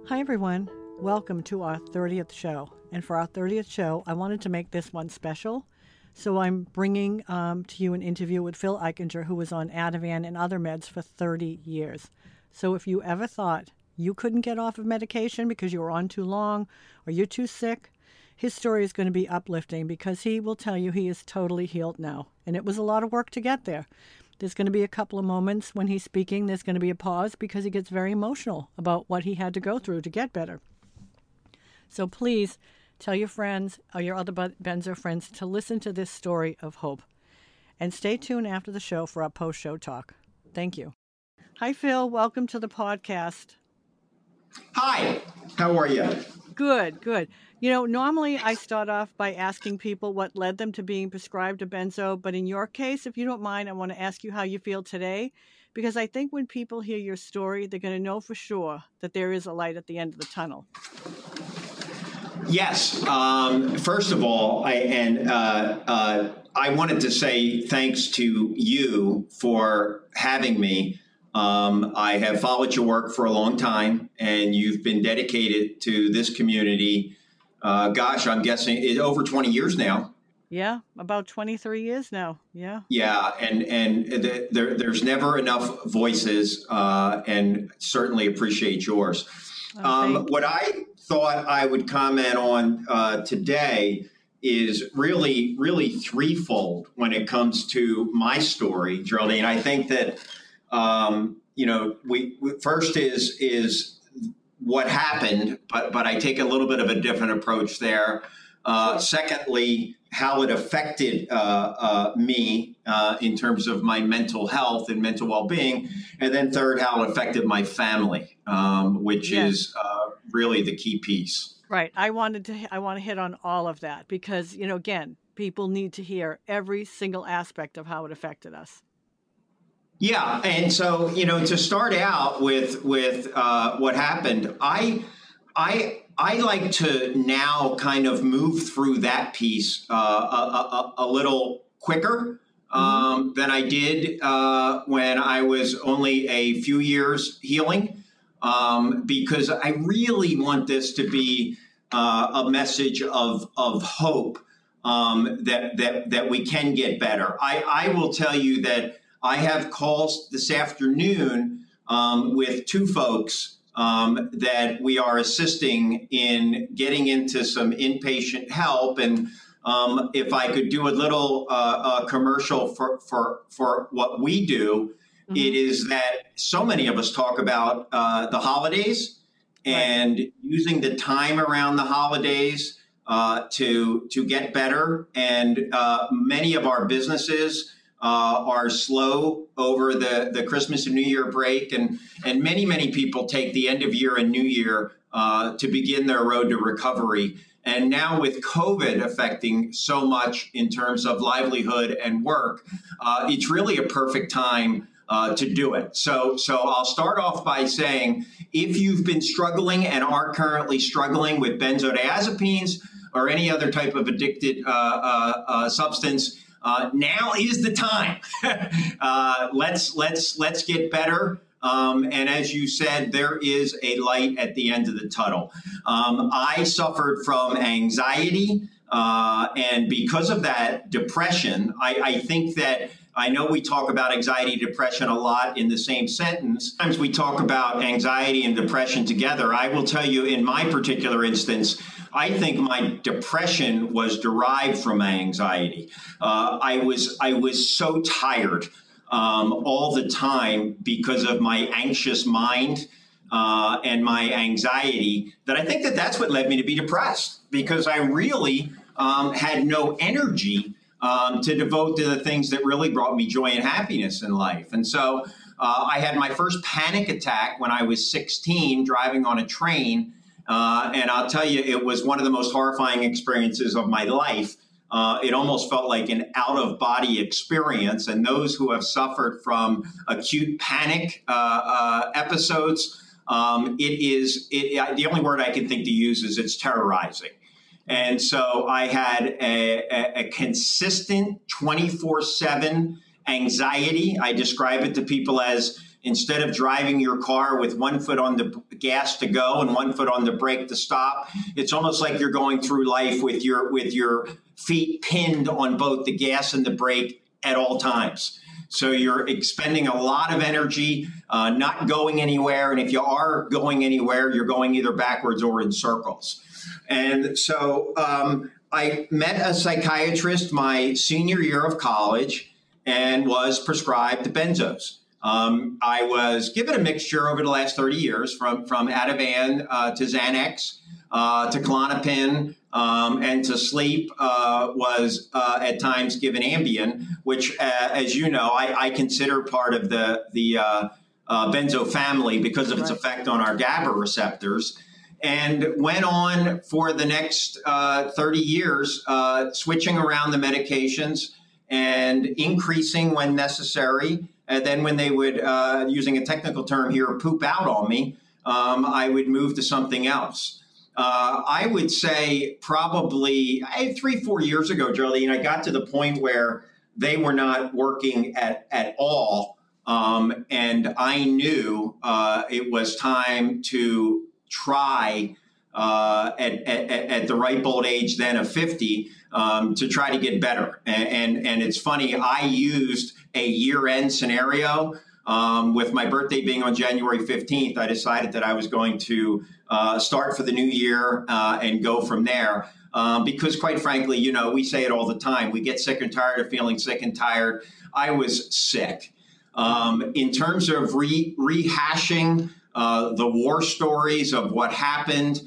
Hi, everyone. Welcome to our 30th show. And for our 30th show, I wanted to make this one special. So I'm bringing to you an interview with Phil Eichinger, who was on Ativan and other meds for 30 years. So if you ever thought you couldn't get off of medication because you were on too long or you're too sick, his story is going to be uplifting because he will tell you he is totally healed now. And it was a lot of work to get there. There's going to be a couple of moments when he's speaking. There's going to be a pause because he gets very emotional about what he had to go through to get better. So please tell your friends or your other Benzo friends to listen to this story of hope. And stay tuned after the show for our post-show talk. Thank you. Hi, Phil. Welcome to the podcast. Hi. How are you? Good, good. You know, normally I start off by asking people what led them to being prescribed a benzo, but in your case, if you don't mind, I want to ask you how you feel today, because I think when people hear your story, they're going to know for sure that there is a light at the end of the tunnel. Yes. First of all, I wanted to say thanks to you for having me. I have followed your work for a long time, and you've been dedicated to this community. I'm guessing it's over 20 years now. Yeah, about 23 years now. Yeah. Yeah, and there's never enough voices, and certainly appreciate yours. What I thought I would comment on today is really threefold when it comes to my story, Geraldine. I think that we first is what happened, but I take a little bit of a different approach there. Secondly, how it affected me in terms of my mental health and mental well-being. And then third, how it affected my family, which is really the key piece. Right. I want to hit on all of that because, again, people need to hear every single aspect of how it affected us. Yeah. And so, to start out with what happened, I like to now kind of move through that piece a little quicker than I did when I was only a few years healing, because I really want this to be a message of hope, that we can get better. I will tell you that I have calls this afternoon with two folks that we are assisting in getting into some inpatient help. And if I could do a little commercial for what we do, it is that so many of us talk about the holidays and using the time around the holidays to get better. And many of our businesses are slow over the Christmas and New Year break. And many people take the end of year and New Year to begin their road to recovery. And now with COVID affecting so much in terms of livelihood and work, it's really a perfect time to do it. So I'll start off by saying, if you've been struggling and are currently struggling with benzodiazepines or any other type of addicted substance, now is the time. Let's get better. And as you said, there is a light at the end of the tunnel. I suffered from anxiety, and because of that, depression. I think that I know we talk about anxiety, depression a lot in the same sentence. Sometimes we talk about anxiety and depression together. I will tell you, in my particular instance, I think my depression was derived from my anxiety. I was so tired all the time because of my anxious mind and my anxiety that I think that's what led me to be depressed, because I really had no energy to devote to the things that really brought me joy and happiness in life. And so I had my first panic attack when I was 16 driving on a train. And I'll tell you, it was one of the most horrifying experiences of my life. It almost felt like an out-of-body experience. And those who have suffered from acute panic episodes, the only word I can think to use is it's terrorizing. And so I had a consistent 24/7 anxiety. I describe it to people as instead of driving your car with one foot on the gas to go and one foot on the brake to stop, it's almost like you're going through life with your feet pinned on both the gas and the brake at all times. So you're expending a lot of energy, not going anywhere. And if you are going anywhere, you're going either backwards or in circles. And so I met a psychiatrist my senior year of college and was prescribed benzos. I was given a mixture over the last 30 years from Ativan to Xanax to Klonopin, and to sleep was at times given Ambien, which, as you know, I consider part of the benzo family because of its effect on our GABA receptors. And went on for the next 30 years, switching around the medications and increasing when necessary. And then when they would, using a technical term here, poop out on me, I would move to something else. I would say probably 3-4 years ago, Geraldine, I got to the point where they were not working at all. And I knew it was time to try at the ripe old age then of 50 to try to get better. And it's funny, I used a year-end scenario. With my birthday being on January 15th, I decided that I was going to start for the new year and go from there. Because quite frankly, you know, we say it all the time. We get sick and tired of feeling sick and tired. I was sick. In terms of rehashing the war stories of what happened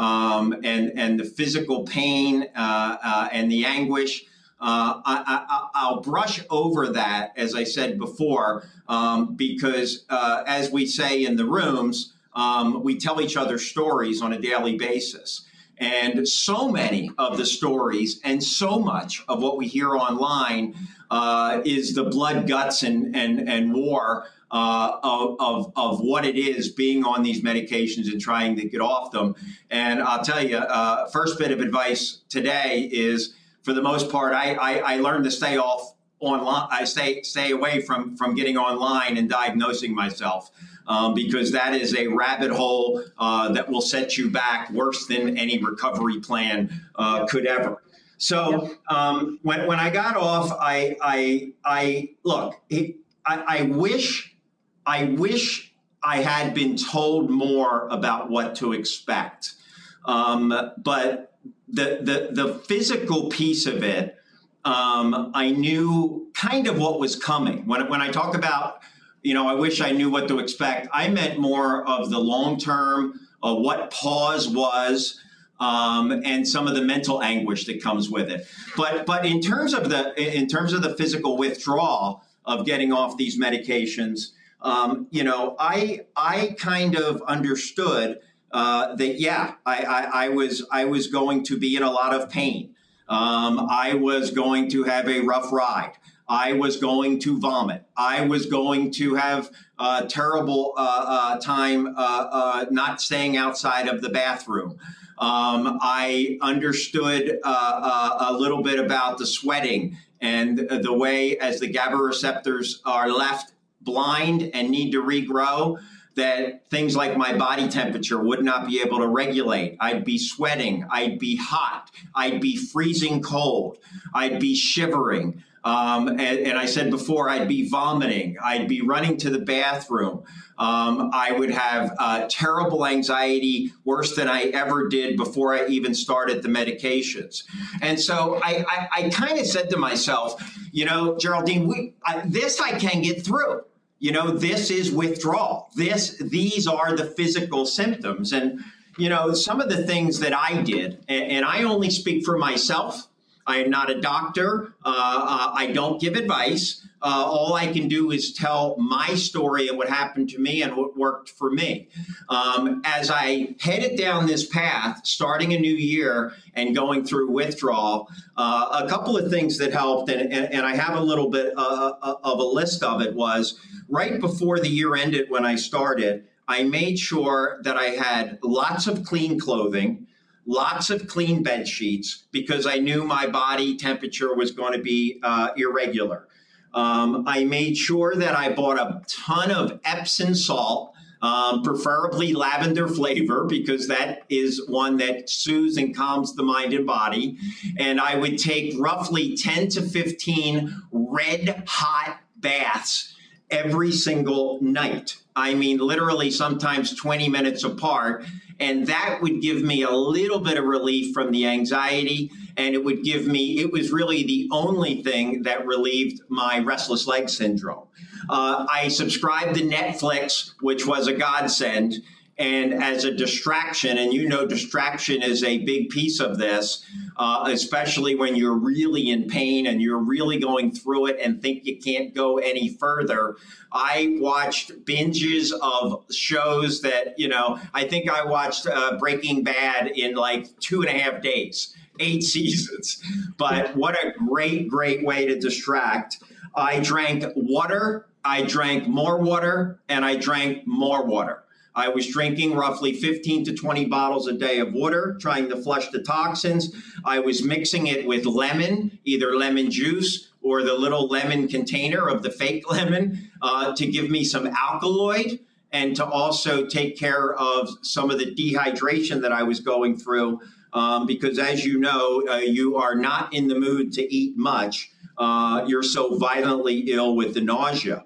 and the physical pain and the anguish, I'll brush over that, as I said before, because as we say in the rooms, we tell each other stories on a daily basis. And so many of the stories and so much of what we hear online is the blood, guts, and war of what it is being on these medications and trying to get off them. And I'll tell you, first bit of advice today is, for the most part, I learned to stay off online. I stay away from getting online and diagnosing myself because that is a rabbit hole that will set you back worse than any recovery plan could ever. So when I got off, I wish I had been told more about what to expect, but the physical piece of it, I knew kind of what was coming. When I talk about, you know, I wish I knew what to expect, I meant more of the long term, what pause was, and some of the mental anguish that comes with it. But in terms of the physical withdrawal of getting off these medications, you know, I kind of understood that, yeah, I was going to be in a lot of pain. I was going to have a rough ride. I was going to vomit. I was going to have a terrible time not staying outside of the bathroom. I understood a little bit about the sweating and the way, as the GABA receptors are left blind and need to regrow, that things like my body temperature would not be able to regulate. I'd be sweating. I'd be hot. I'd be freezing cold. I'd be shivering. And I said before, I'd be vomiting. I'd be running to the bathroom. I would have terrible anxiety, worse than I ever did before I even started the medications. And so I kind of said to myself, you know, Geraldine, this I can get through. You know, this is withdrawal. These are the physical symptoms. And, you know, some of the things that I did, and I only speak for myself. I am not a doctor. I don't give advice. All I can do is tell my story and what happened to me and what worked for me. As I headed down this path, starting a new year and going through withdrawal, a couple of things that helped, and I have a little bit of a list of it, was right before the year ended when I started, I made sure that I had lots of clean clothing, lots of clean bed sheets, because I knew my body temperature was going to be irregular. I made sure that I bought a ton of Epsom salt, preferably lavender flavor, because that is one that soothes and calms the mind and body. And I would take roughly 10 to 15 red hot baths every single night. I mean, literally sometimes 20 minutes apart. And that would give me a little bit of relief from the anxiety. And it would give me, it was really the only thing that relieved my restless leg syndrome. I subscribed to Netflix, which was a godsend. And as a distraction, and you know, distraction is a big piece of this, especially when you're really in pain and you're really going through it and think you can't go any further. I watched binges of shows that, you know, I think I watched Breaking Bad in like 2.5 days, 8 seasons. But what a great, great way to distract. I drank water, I drank more water, and I drank more water. I was drinking roughly 15 to 20 bottles a day of water, trying to flush the toxins. I was mixing it with lemon, either lemon juice or the little lemon container of the fake lemon, to give me some alkaloid and to also take care of some of the dehydration that I was going through. Because as you know, you are not in the mood to eat much. You're so violently ill with the nausea.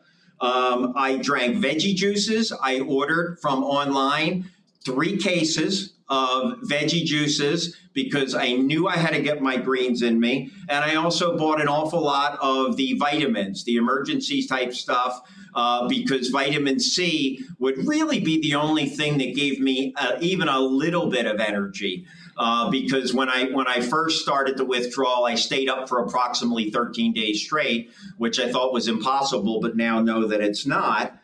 I drank veggie juices. I ordered from online 3 cases of veggie juices because I knew I had to get my greens in me. And I also bought an awful lot of the vitamins, the emergency type stuff, because vitamin C would really be the only thing that gave me even a little bit of energy. Because when I first started the withdrawal, I stayed up for approximately 13 days straight, which I thought was impossible, but now know that it's not.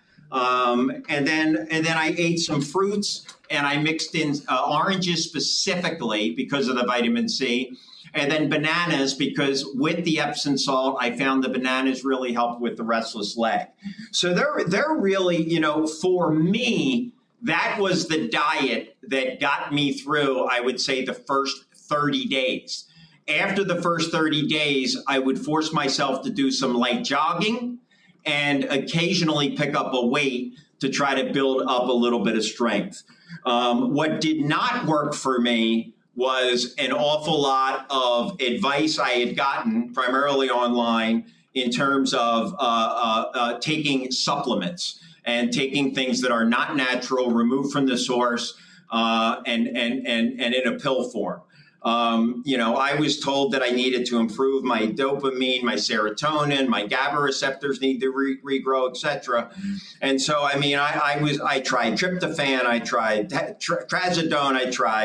And then I ate some fruits, and I mixed in oranges specifically because of the vitamin C, and then bananas, because with the Epsom salt, I found the bananas really helped with the restless leg. So they're really, you know, for me, that was the diet that got me through, I would say, the first 30 days. After the first 30 days, I would force myself to do some light jogging and occasionally pick up a weight to try to build up a little bit of strength. What did not work for me was an awful lot of advice I had gotten, primarily online, in terms of taking supplements and taking things that are not natural, removed from the source, and in a pill form. You know, I was told that I needed to improve my dopamine, my serotonin, my GABA receptors need to regrow, et cetera. And so, I mean, I tried tryptophan, I tried trazodone,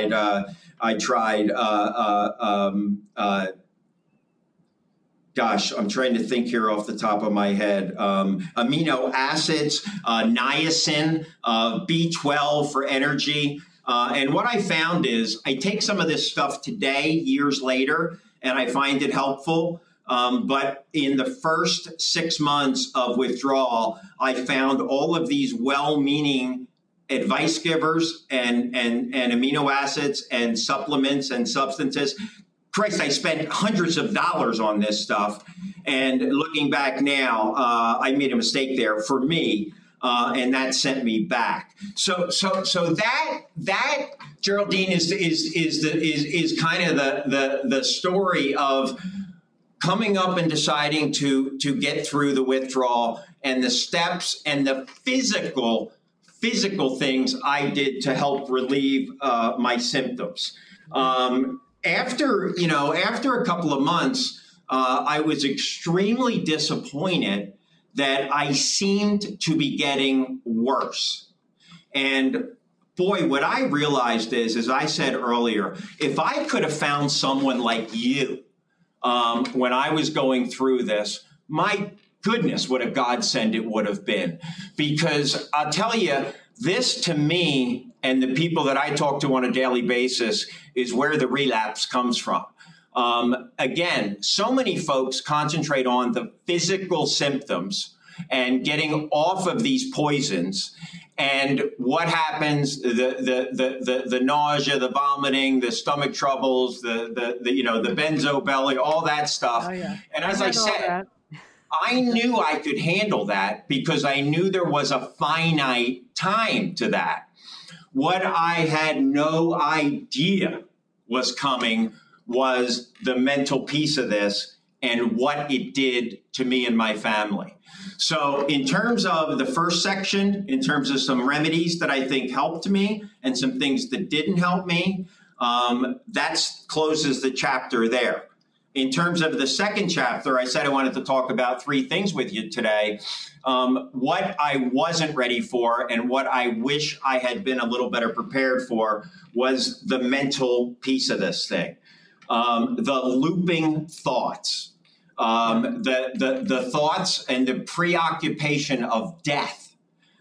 gosh, I'm trying to think here off the top of my head. Amino acids, niacin, B12 for energy. And what I found is I take some of this stuff today, years later, and I find it helpful. But in the first 6 months of withdrawal, I found all of these well-meaning advice givers and amino acids and supplements and substances. Christ, I spent hundreds of dollars on this stuff. And looking back now, I made a mistake there for me. And that sent me back. So that Geraldine is kind of the story of coming up and deciding to get through the withdrawal and the steps and the physical things I did to help relieve my symptoms. After a couple of months, I was extremely disappointed that I seemed to be getting worse. And boy, what I realized is, as I said earlier, if I could have found someone like you when I was going through this, my goodness, what a godsend it would have been. Because I'll tell you, this to me and the people that I talk to on a daily basis is where the relapse comes from. Again, so many folks concentrate on the physical symptoms and getting off of these poisons. And what happens? The nausea, the vomiting, the stomach troubles, the benzo belly, all that stuff. Oh, yeah. And as I said, I knew I could handle that because I knew there was a finite time to that. What I had no idea was coming was the mental piece of this and what it did to me and my family. So in terms of the first section, in terms of some remedies that I think helped me and some things that didn't help me, that closes the chapter there. In terms of the second chapter, I said I wanted to talk about three things with you today. What I wasn't ready for and what I wish I had been a little better prepared for was the mental piece of this thing. The looping thoughts, the thoughts and the preoccupation of death.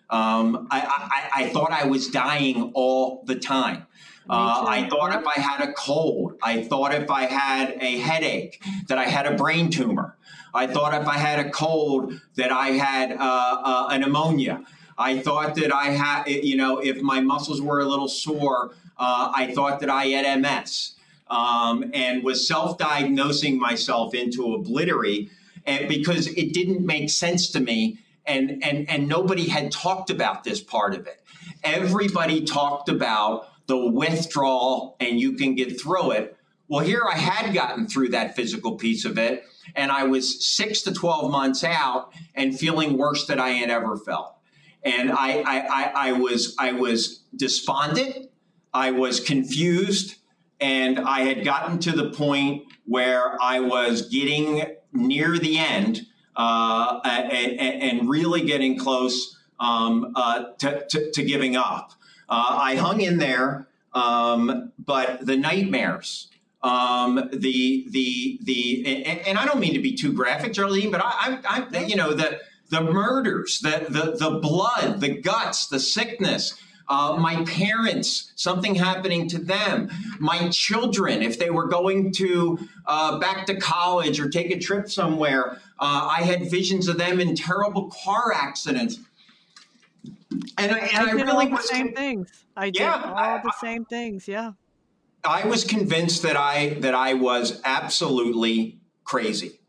I thought I was dying all the time. I thought if I had a cold, I thought if I had a headache, that I had a brain tumor. I thought if I had a cold, that I had a pneumonia. I thought that I had, if my muscles were a little sore, I thought that I had MS. And was self-diagnosing myself into oblivion, and because it didn't make sense to me, and nobody had talked about this part of it. Everybody talked about the withdrawal and you can get through it. Well, here I had gotten through that physical piece of it, and I was 6 to 12 months out and feeling worse than I had ever felt. And I was despondent, I was confused, and I had gotten to the point where I was getting near the end and really getting close to giving up. I hung in there, but the nightmares, and I don't mean to be too graphic, Geraldine, but the murders, the blood, the guts, the sickness. My parents, something happening to them. My children, if they were going to back to college or take a trip somewhere, I had visions of them in terrible car accidents. And I did really all the same things. I did all the same things. Yeah. I was convinced that I was absolutely crazy.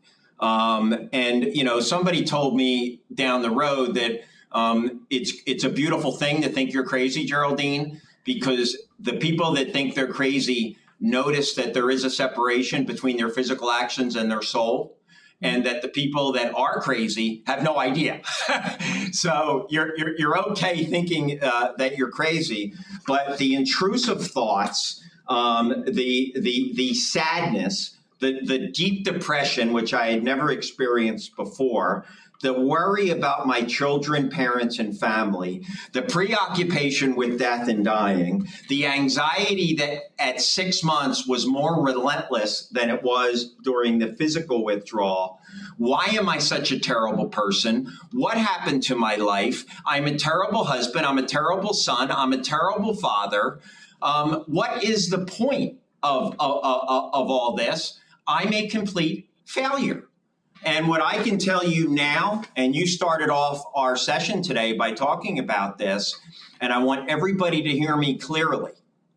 Somebody told me down the road that it's a beautiful thing to think you're crazy, Geraldine, because the people that think they're crazy notice that there is a separation between their physical actions and their soul, and that the people that are crazy have no idea. So you're okay thinking that you're crazy, but the intrusive thoughts, the sadness, the deep depression, which I had never experienced before, the worry about my children, parents, and family, the preoccupation with death and dying, the anxiety that at 6 months was more relentless than it was during the physical withdrawal. Why am I such a terrible person? What happened to my life? I'm a terrible husband. I'm a terrible son. I'm a terrible father. What is the point of all this? I'm a complete failure. And what I can tell you now, and you started off our session today by talking about this, and I want everybody to hear me clearly.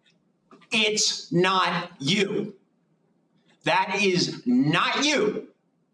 It's not you. That is not you.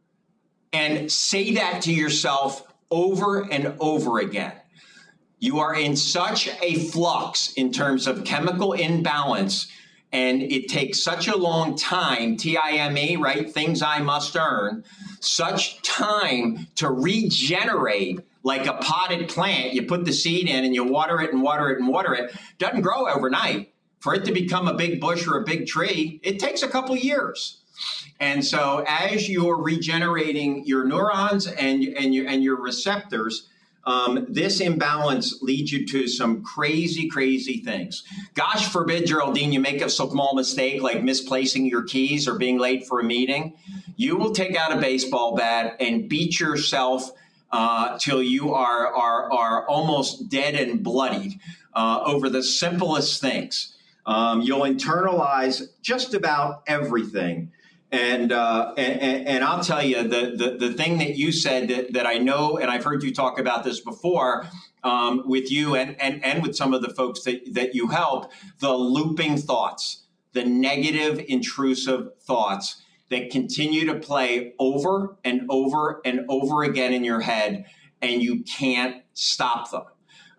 And say that to yourself over and over again. You are in such a flux in terms of chemical imbalance, and it takes such a long time, TIME, right? Things I must earn, such time to regenerate like a potted plant. You put the seed in and you water it and water it and water it. Doesn't grow overnight. For it to become a big bush or a big tree, it takes a couple years. And so as you're regenerating your neurons and your receptors, this imbalance leads you to some crazy, crazy things. Gosh forbid, Geraldine, you make a small mistake like misplacing your keys or being late for a meeting. You will take out a baseball bat and beat yourself till you are almost dead and bloodied over the simplest things. You'll internalize just about everything. And I'll tell you, the thing that you said that I know, and I've heard you talk about this before with you and with some of the folks that you help, the looping thoughts, the negative, intrusive thoughts. that continue to play over and over and over again in your head, and you can't stop them.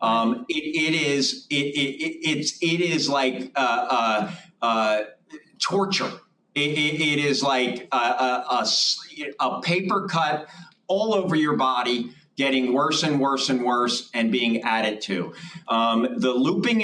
It is like torture. It is like a paper cut all over your body, getting worse and worse and worse, and being added to. The looping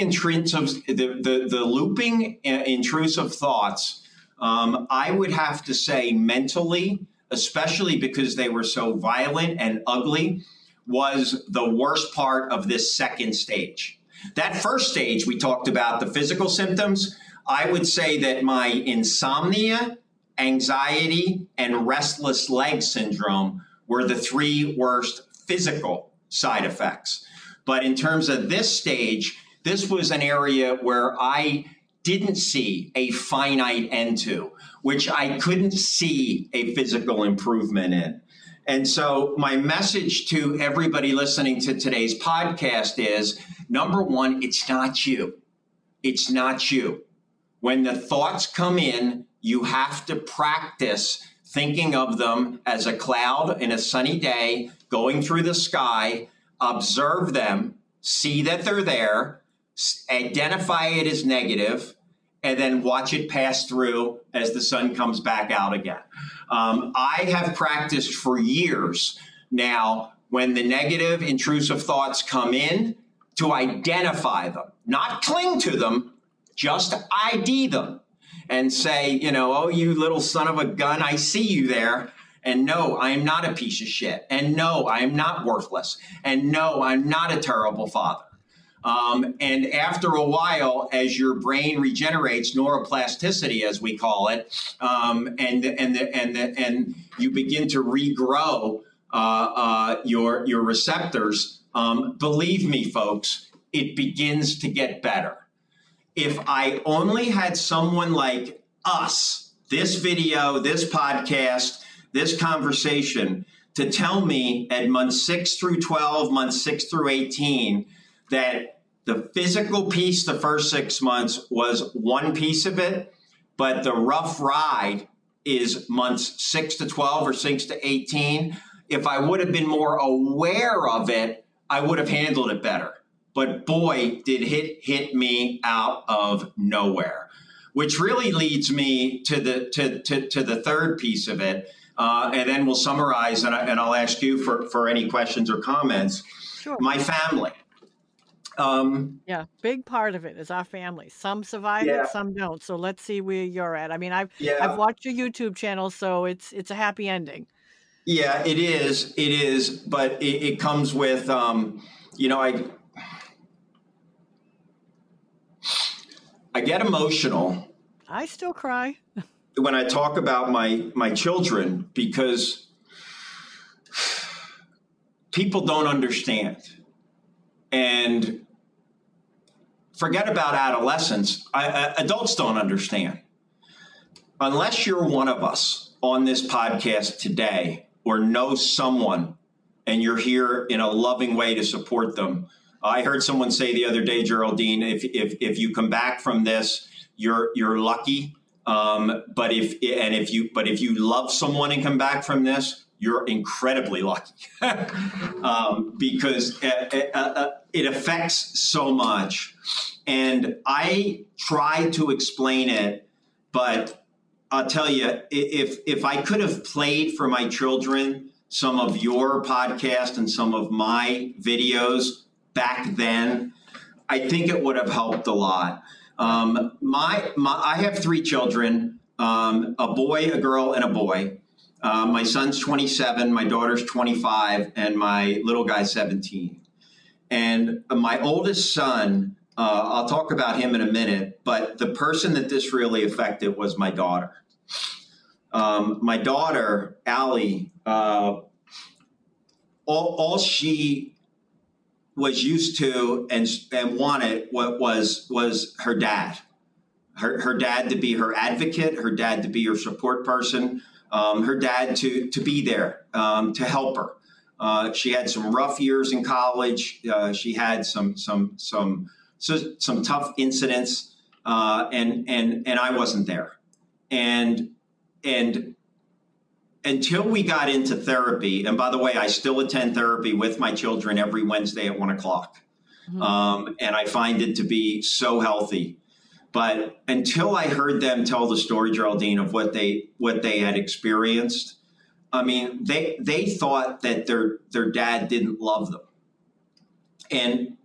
intrusive thoughts. I would have to say mentally, especially because they were so violent and ugly, was the worst part of this second stage. That first stage, we talked about the physical symptoms. I would say that my insomnia, anxiety, and restless leg syndrome were the three worst physical side effects. But in terms of this stage, this was an area where I didn't see a finite end to, which I couldn't see a physical improvement in. And so my message to everybody listening to today's podcast is, number one, it's not you. It's not you. When the thoughts come in, you have to practice thinking of them as a cloud in a sunny day going through the sky, observe them, see that they're there, identify it as negative, and then watch it pass through as the sun comes back out again. I have practiced for years now, when the negative intrusive thoughts come in, to identify them, not cling to them, just ID them and say, oh, you little son of a gun, I see you there. And no, I am not a piece of shit. And no, I am not worthless. And no, I'm not a terrible father. And after a while, as your brain regenerates, neuroplasticity, as we call it, and you begin to regrow your receptors, believe me, folks, it begins to get better. If I only had someone like us, this video, this podcast, this conversation, to tell me at months 6 through 12, months 6 through 18, that the physical piece the first 6 months was one piece of it, but the rough ride is months 6 to 12 or 6 to 18. If I would have been more aware of it, I would have handled it better. But boy, did it hit me out of nowhere, which really leads me to the third piece of it. And then we'll summarize, and I'll ask you for any questions or comments. Sure. My family. Yeah, big part of it is our family. Some survive it, some don't. So let's see where you're at. I mean, I've watched your YouTube channel, so it's a happy ending. Yeah, it is, but it comes with, I get emotional. I still cry when I talk about my children, because people don't understand. And forget about adolescents. Adults don't understand. Unless you're one of us on this podcast today, or know someone and you're here in a loving way to support them. I heard someone say the other day, Geraldine, if you come back from this, you're lucky. But if you love someone and come back from this, you're incredibly lucky because it affects so much. And I try to explain it, but I'll tell you, if I could have played for my children some of your podcast and some of my videos back then, I think it would have helped a lot. I have 3 children, a boy, a girl, and a boy. My son's 27, my daughter's 25, and my little guy's 17. And my oldest son, I'll talk about him in a minute, but the person that this really affected was my daughter. My daughter, Allie, all she was used to and wanted was her dad. Her dad to be her advocate, her dad to be her support person, her dad to be there, to help her. She had some rough years in college. She had some tough incidents, and I wasn't there. And until we got into therapy, and by the way, I still attend therapy with my children every Wednesday at 1 o'clock. And I find it to be so healthy. But until I heard them tell the story, Geraldine, of what they had experienced, I mean, they thought that their dad didn't love them. And,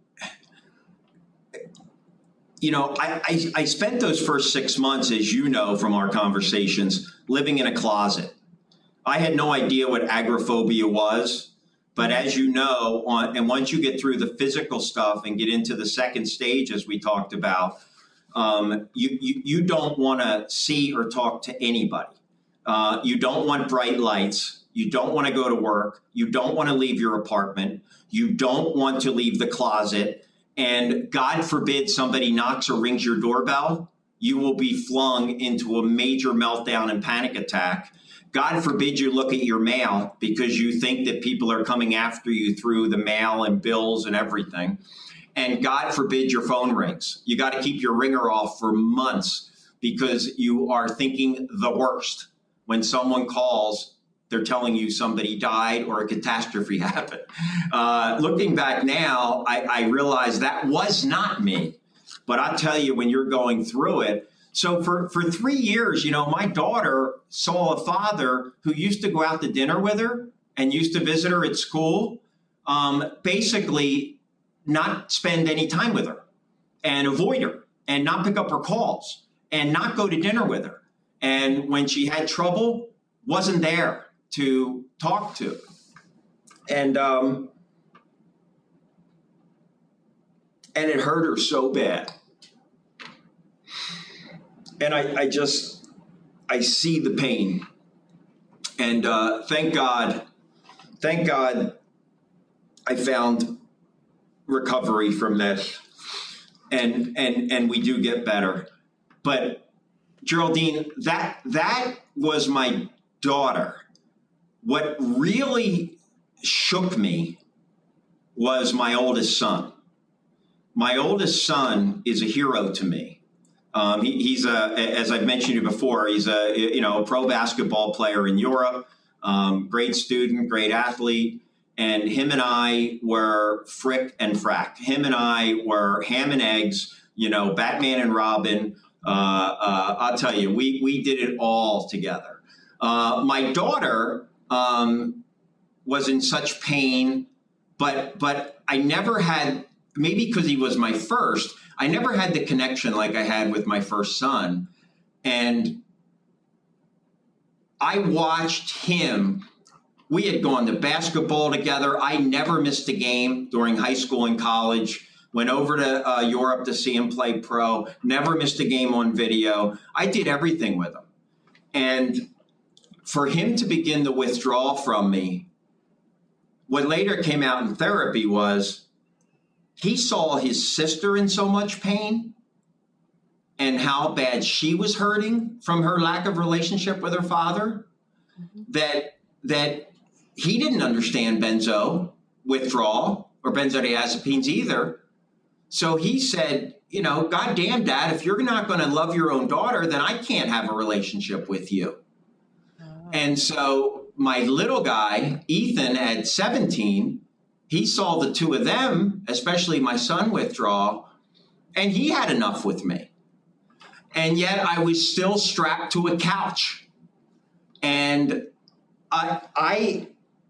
you know, I spent those first 6 months, as you know from our conversations, living in a closet. I had no idea what agoraphobia was. But as you know, and once you get through the physical stuff and get into the second stage, as we talked about, you don't want to see or talk to anybody. You don't want bright lights. You don't want to go to work. You don't want to leave your apartment. You don't want to leave the closet. And God forbid somebody knocks or rings your doorbell, you will be flung into a major meltdown and panic attack. God forbid you look at your mail because you think that people are coming after you through the mail and bills and everything. And God forbid your phone rings. You got to keep your ringer off for months because you are thinking the worst. When someone calls, they're telling you somebody died or a catastrophe happened. Looking back now, I realize that was not me. But I tell you, when you're going through it, so for 3 years, you know, my daughter saw a father who used to go out to dinner with her and used to visit her at school, basically not spend any time with her and avoid her and not pick up her calls and not go to dinner with her. And when she had trouble, wasn't there to talk to. And it hurt her so bad. And I see the pain. And thank God I found recovery from this. And we do get better. But Geraldine, that was my daughter. What really shook me was my oldest son. My oldest son is a hero to me. He's as I've mentioned you before, he's a pro basketball player in Europe, great student, great athlete, and him and I were frick and frack. Him and I were ham and eggs, Batman and Robin. I'll tell you, we did it all together. My daughter was in such pain, but I never had, maybe because he was my first, I never had the connection like I had with my first son. And I watched him. We had gone to basketball together. I never missed a game during high school and college. Went over to Europe to see him play pro. Never missed a game on video. I did everything with him. And for him to begin to withdraw from me, what later came out in therapy was he saw his sister in so much pain and how bad she was hurting from her lack of relationship with her father, that he didn't understand benzo withdrawal or benzodiazepines either. So he said, God damn, Dad, if you're not going to love your own daughter, then I can't have a relationship with you. Oh. And so my little guy, Ethan, at 17, he saw the two of them, especially my son, withdraw, and he had enough with me. And yet I was still strapped to a couch. And I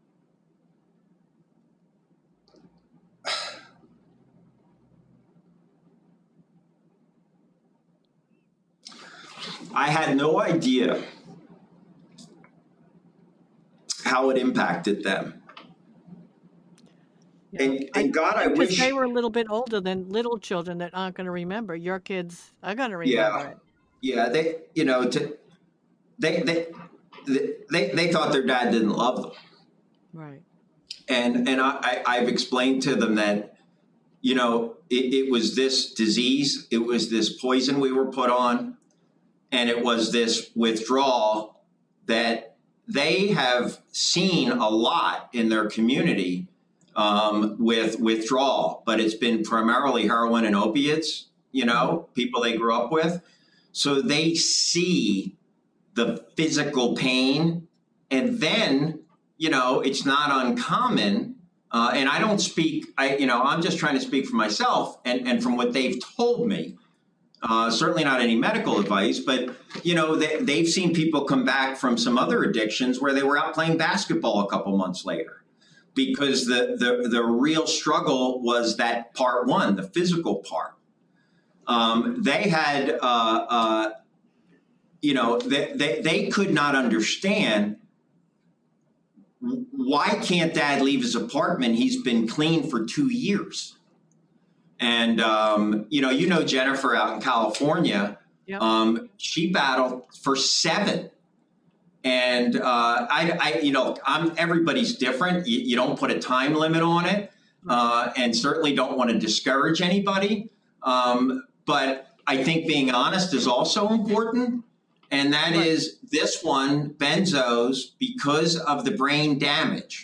had no idea how it impacted them. Yeah. And God, I wish they were a little bit older than little children that aren't going to remember. Your kids are going to remember it. Yeah, they thought their dad didn't love them. Right. And I've explained to them that, it was this disease, it was this poison we were put on, and it was this withdrawal that they have seen a lot in their community with withdrawal, but it's been primarily heroin and opiates, people they grew up with. So they see the physical pain And then, it's not uncommon. And I don't speak, I'm just trying to speak for myself and from what they've told me. Certainly not any medical advice, but they've seen people come back from some other addictions where they were out playing basketball a couple months later, because the real struggle was that part one, the physical part. They had, they could not understand, why can't dad leave his apartment? He's been clean for 2 years. And, Jennifer out in California, Yep. She battled for 7. And everybody's different. You don't put a time limit on it, and certainly don't want to discourage anybody. But I think being honest is also important. And that is this one, benzos, because of the brain damage.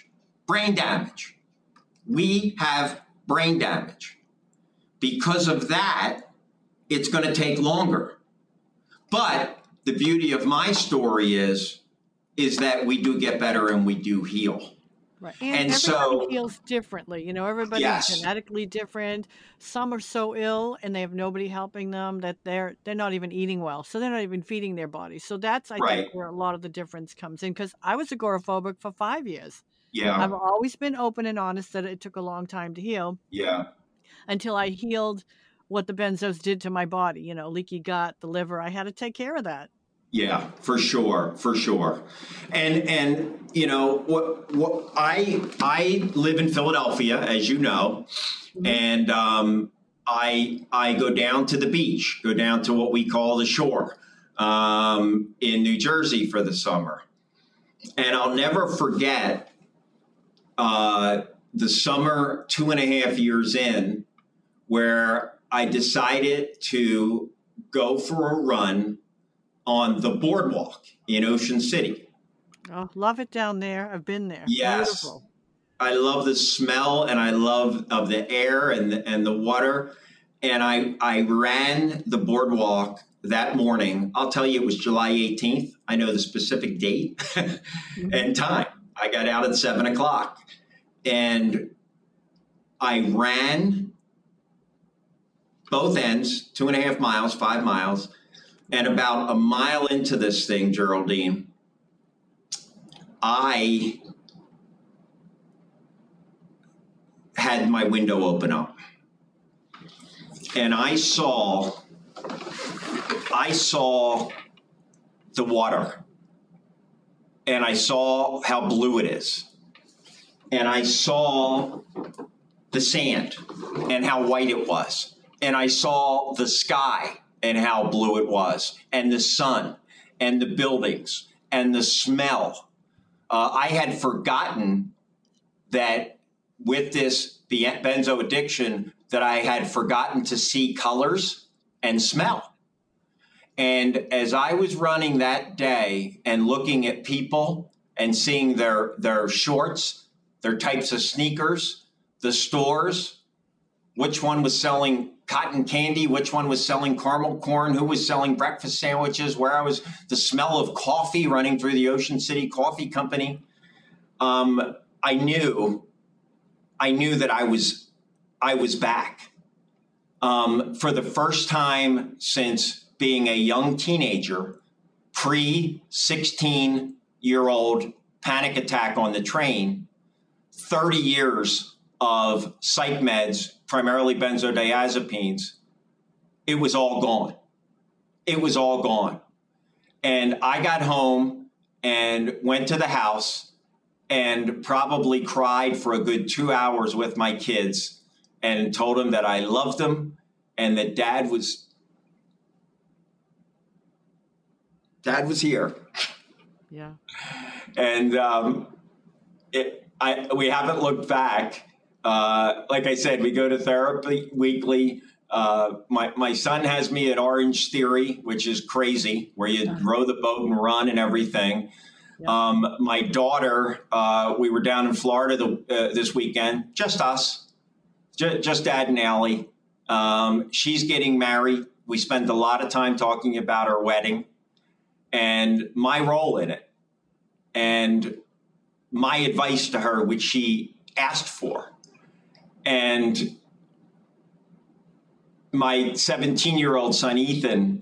We have brain damage. Because of that, it's going to take longer. But the beauty of my story is that we do get better and we do heal. Right. And everybody heals differently. Everybody's genetically different. Some are so ill and they have nobody helping them that they're not even eating well. So they're not even feeding their bodies. So that's, I think, where a lot of the difference comes in, because I was agoraphobic for 5 years. Yeah. I've always been open and honest that it took a long time to heal. Yeah. Until I healed what the benzos did to my body, leaky gut, the liver. I had to take care of that. Yeah, for sure. And what I live in Philadelphia, as you know, and I go down to the beach, go down to what we call the shore in New Jersey for the summer. And I'll never forget the summer 2.5 years in, where I decided to go for a run on the boardwalk in Ocean City. Oh, love it down there. I've been there. Yes. Beautiful. I love the smell and I love of the air and the water. And I ran the boardwalk that morning. I'll tell you, it was July 18th. I know the specific date and time. I got out at 7 o'clock and I ran both ends, 2.5 miles, 5 miles. And about a mile into this thing, Geraldine, I had my window open up. And I saw the water. And I saw how blue it is. And I saw the sand and how white it was. And I saw the sky and how blue it was, and the sun, and the buildings, and the smell. I had forgotten that with this benzo addiction, that I had forgotten to see colors and smell. And as I was running that day and looking at people and seeing their shorts, their types of sneakers, the stores, which one was selling cotton candy, which one was selling caramel corn, who was selling breakfast sandwiches, the smell of coffee running through the Ocean City Coffee Company. I knew that I was back. For the first time since being a young teenager, pre-16-year-old panic attack on the train, 30 years of psych meds, primarily benzodiazepines, it was all gone. It was all gone. And I got home and went to the house and probably cried for a good 2 hours with my kids and told them that I loved them and that Dad was here. Yeah. And we haven't looked back. Like I said, we go to therapy weekly. My son has me at Orange Theory, which is crazy, where you row the boat and run and everything. Yeah. My daughter, we were down in Florida this weekend, just us, just Dad and Allie. She's getting married. We spent a lot of time talking about our wedding and my role in it. and my advice to her, which she asked for. And my 17-year-old son, Ethan,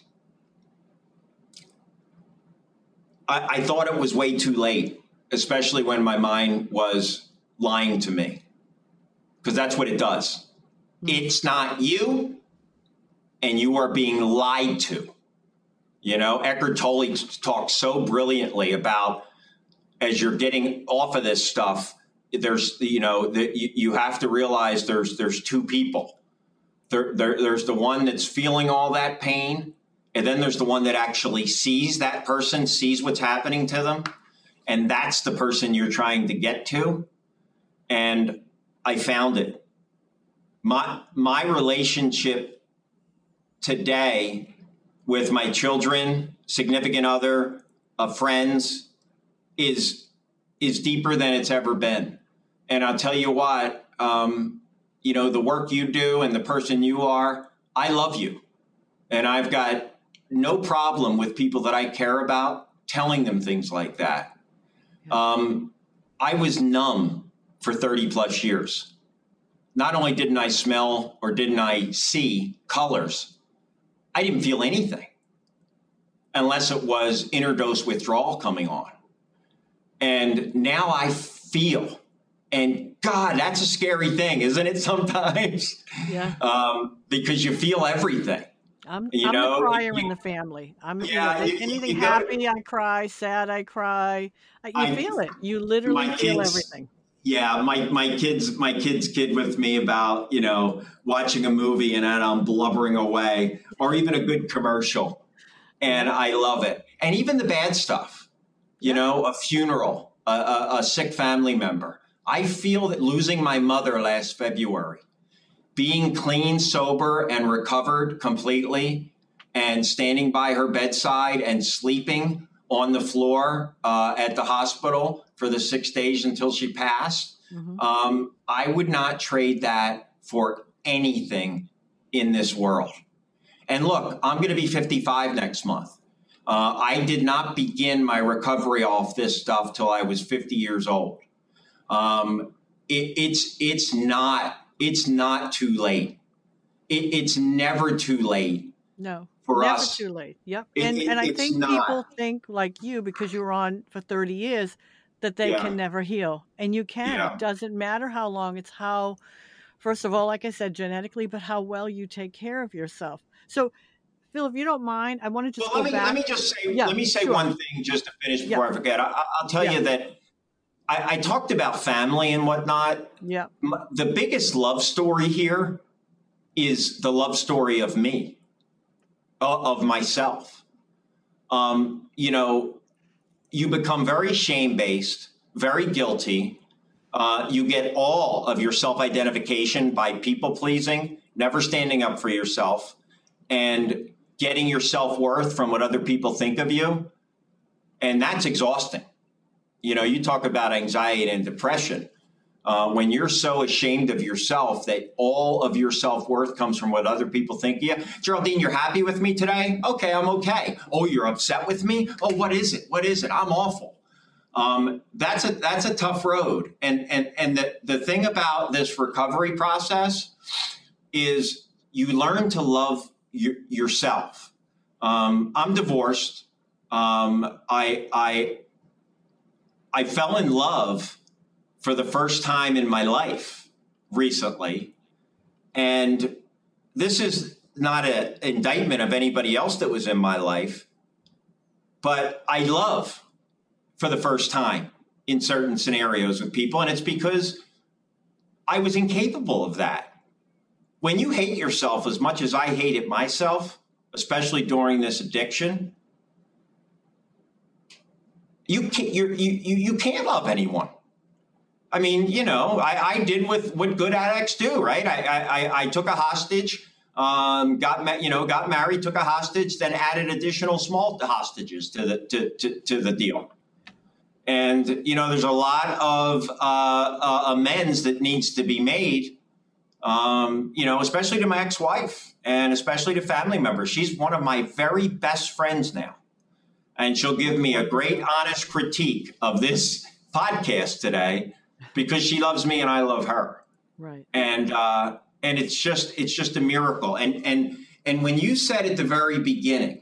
I thought it was way too late, especially when my mind was lying to me, because that's what it does. It's not you, and you are being lied to. You know, Eckhart Tolle talks so brilliantly about, as you're getting off of this stuff, there's, you know, you have to realize there's two people. There's the one that's feeling all that pain, and then there's the one that actually sees that person, sees what's happening to them, and that's the person you're trying to get to. And I found it. My relationship today with my children, significant other, friends, is deeper than it's ever been. And I'll tell you what, you know, the work you do and the person you are, I love you. And I've got no problem with people that I care about telling them things like that. I was numb for 30 plus years. Not only didn't I smell or didn't I see colors, I didn't feel anything unless it was interdose withdrawal coming on. And now I feel, and God, that's a scary thing, isn't it sometimes? Yeah. Because you feel everything. I'm the crier in the family. Anything happy, I cry. Sad, I cry. You feel it. You literally feel everything. Yeah, my kids kid with me about, you know, watching a movie and then I'm blubbering away, or even a good commercial, and I love it. And even the bad stuff, you know, a funeral, a sick family member. I feel that losing my mother last February, being clean, sober, and recovered completely, and standing by her bedside and sleeping on the floor at the hospital for the 6 days until she passed, I would not trade that for anything in this world. And look, I'm going to be 55 next month. I did not begin my recovery off this stuff till I was 50 years old. It's not too late. It's never too late. No, for never us. too late. Yep. And I think people think like you, because you were on for 30 years, that they can never heal. And you can. It doesn't matter how long. It's how, first of all, like I said, genetically, but how well you take care of yourself. So, Phil, if you don't mind, I want to just go back. Let me say one thing just to finish before I forget. I'll tell you that I talked about family and whatnot. Yeah. The biggest love story here is the love story of me, of myself. You know, you become very shame-based, very guilty. You get all of your self-identification by people-pleasing, never standing up for yourself, and getting your self-worth from what other people think of you. And that's exhausting. You know, you talk about anxiety and depression. When you're so ashamed of yourself that all of your self-worth comes from what other people think of you. Geraldine, you're happy with me today? Okay, I'm okay. Oh, you're upset with me? Oh, what is it? What is it? I'm awful. That's a tough road. And the thing about this recovery process is you learn to love yourself. I'm divorced. I fell in love for the first time in my life recently. And this is not an indictment of anybody else that was in my life, but I love for the first time in certain scenarios with people. And it's because I was incapable of that. When you hate yourself as much as I hated myself, especially during this addiction, you can't love anyone. I mean, you know, I did what good addicts do, right? I took a hostage, got married, took a hostage, then added additional small hostages to the deal. And you know, there's a lot of amends that needs to be made. You know, especially to my ex-wife and especially to family members. She's one of my very best friends now. and she'll give me a great, honest critique of this podcast today because she loves me and I love her. Right. And it's just a miracle. And when you said at the very beginning,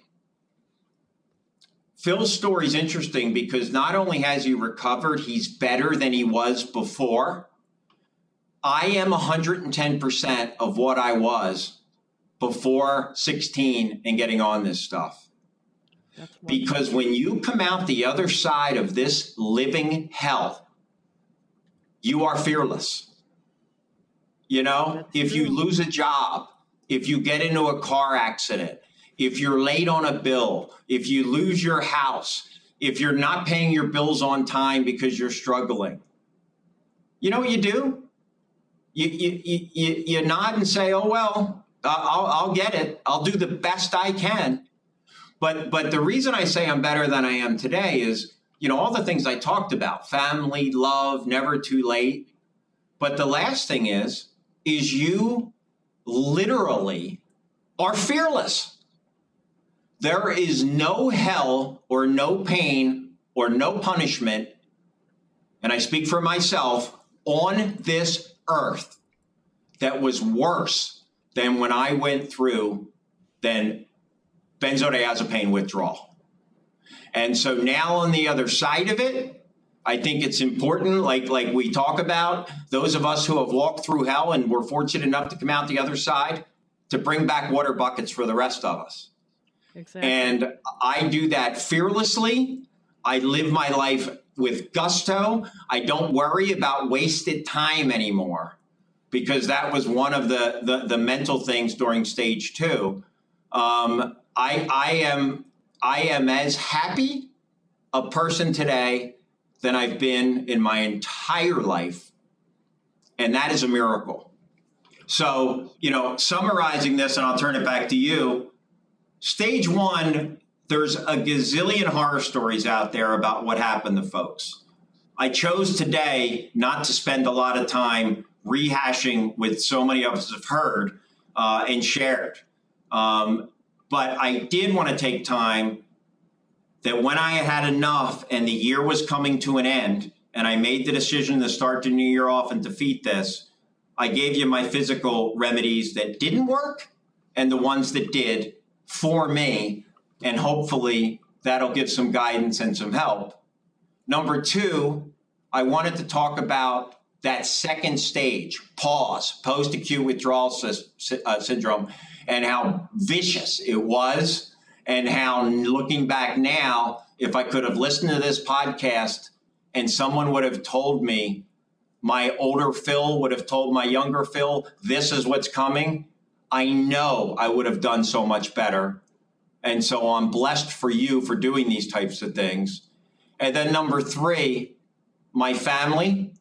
Phil's story is interesting because not only has he recovered, he's better than he was before. I am 110% of what I was before 16 and getting on this stuff. Because when you come out the other side of this living hell, you are fearless. You know, if you lose a job, if you get into a car accident, if you're late on a bill, if you lose your house, if you're not paying your bills on time because you're struggling, you know what you do? You nod and say, oh, well, I'll get it. I'll do the best I can. But the reason I say I'm better than I am today is, you know, all the things I talked about, family, love, never too late. But the last thing is you literally are fearless. There is no hell or no pain or no punishment, and I speak for myself, on this earth that was worse than when I went through than benzodiazepine withdrawal. And so now on the other side of it, I think it's important, like we talk about, those of us who have walked through hell and were fortunate enough to come out the other side, to bring back water buckets for the rest of us. Exactly. And I do that fearlessly. I live my life with gusto. I don't worry about wasted time anymore, because that was one of the mental things during stage 2. I am as happy a person today than I've been in my entire life. And that is a miracle. So, you know, summarizing this, and I'll turn it back to you. Stage 1, there's a gazillion horror stories out there about what happened to folks. I chose today not to spend a lot of time rehashing what so many of us have heard and shared. But I did want to take time that when I had enough and the year was coming to an end, and I made the decision to start the new year off and defeat this, I gave you my physical remedies that didn't work and the ones that did for me, and hopefully that'll give some guidance and some help. Number 2, I wanted to talk about that second stage, pause, post-acute withdrawal syndrome, and how vicious it was, and how, looking back now, if I could have listened to this podcast and someone would have told me, my older Phil would have told my younger Phil, this is what's coming, I know I would have done so much better. And so I'm blessed for you for doing these types of things. And then number 3, my family,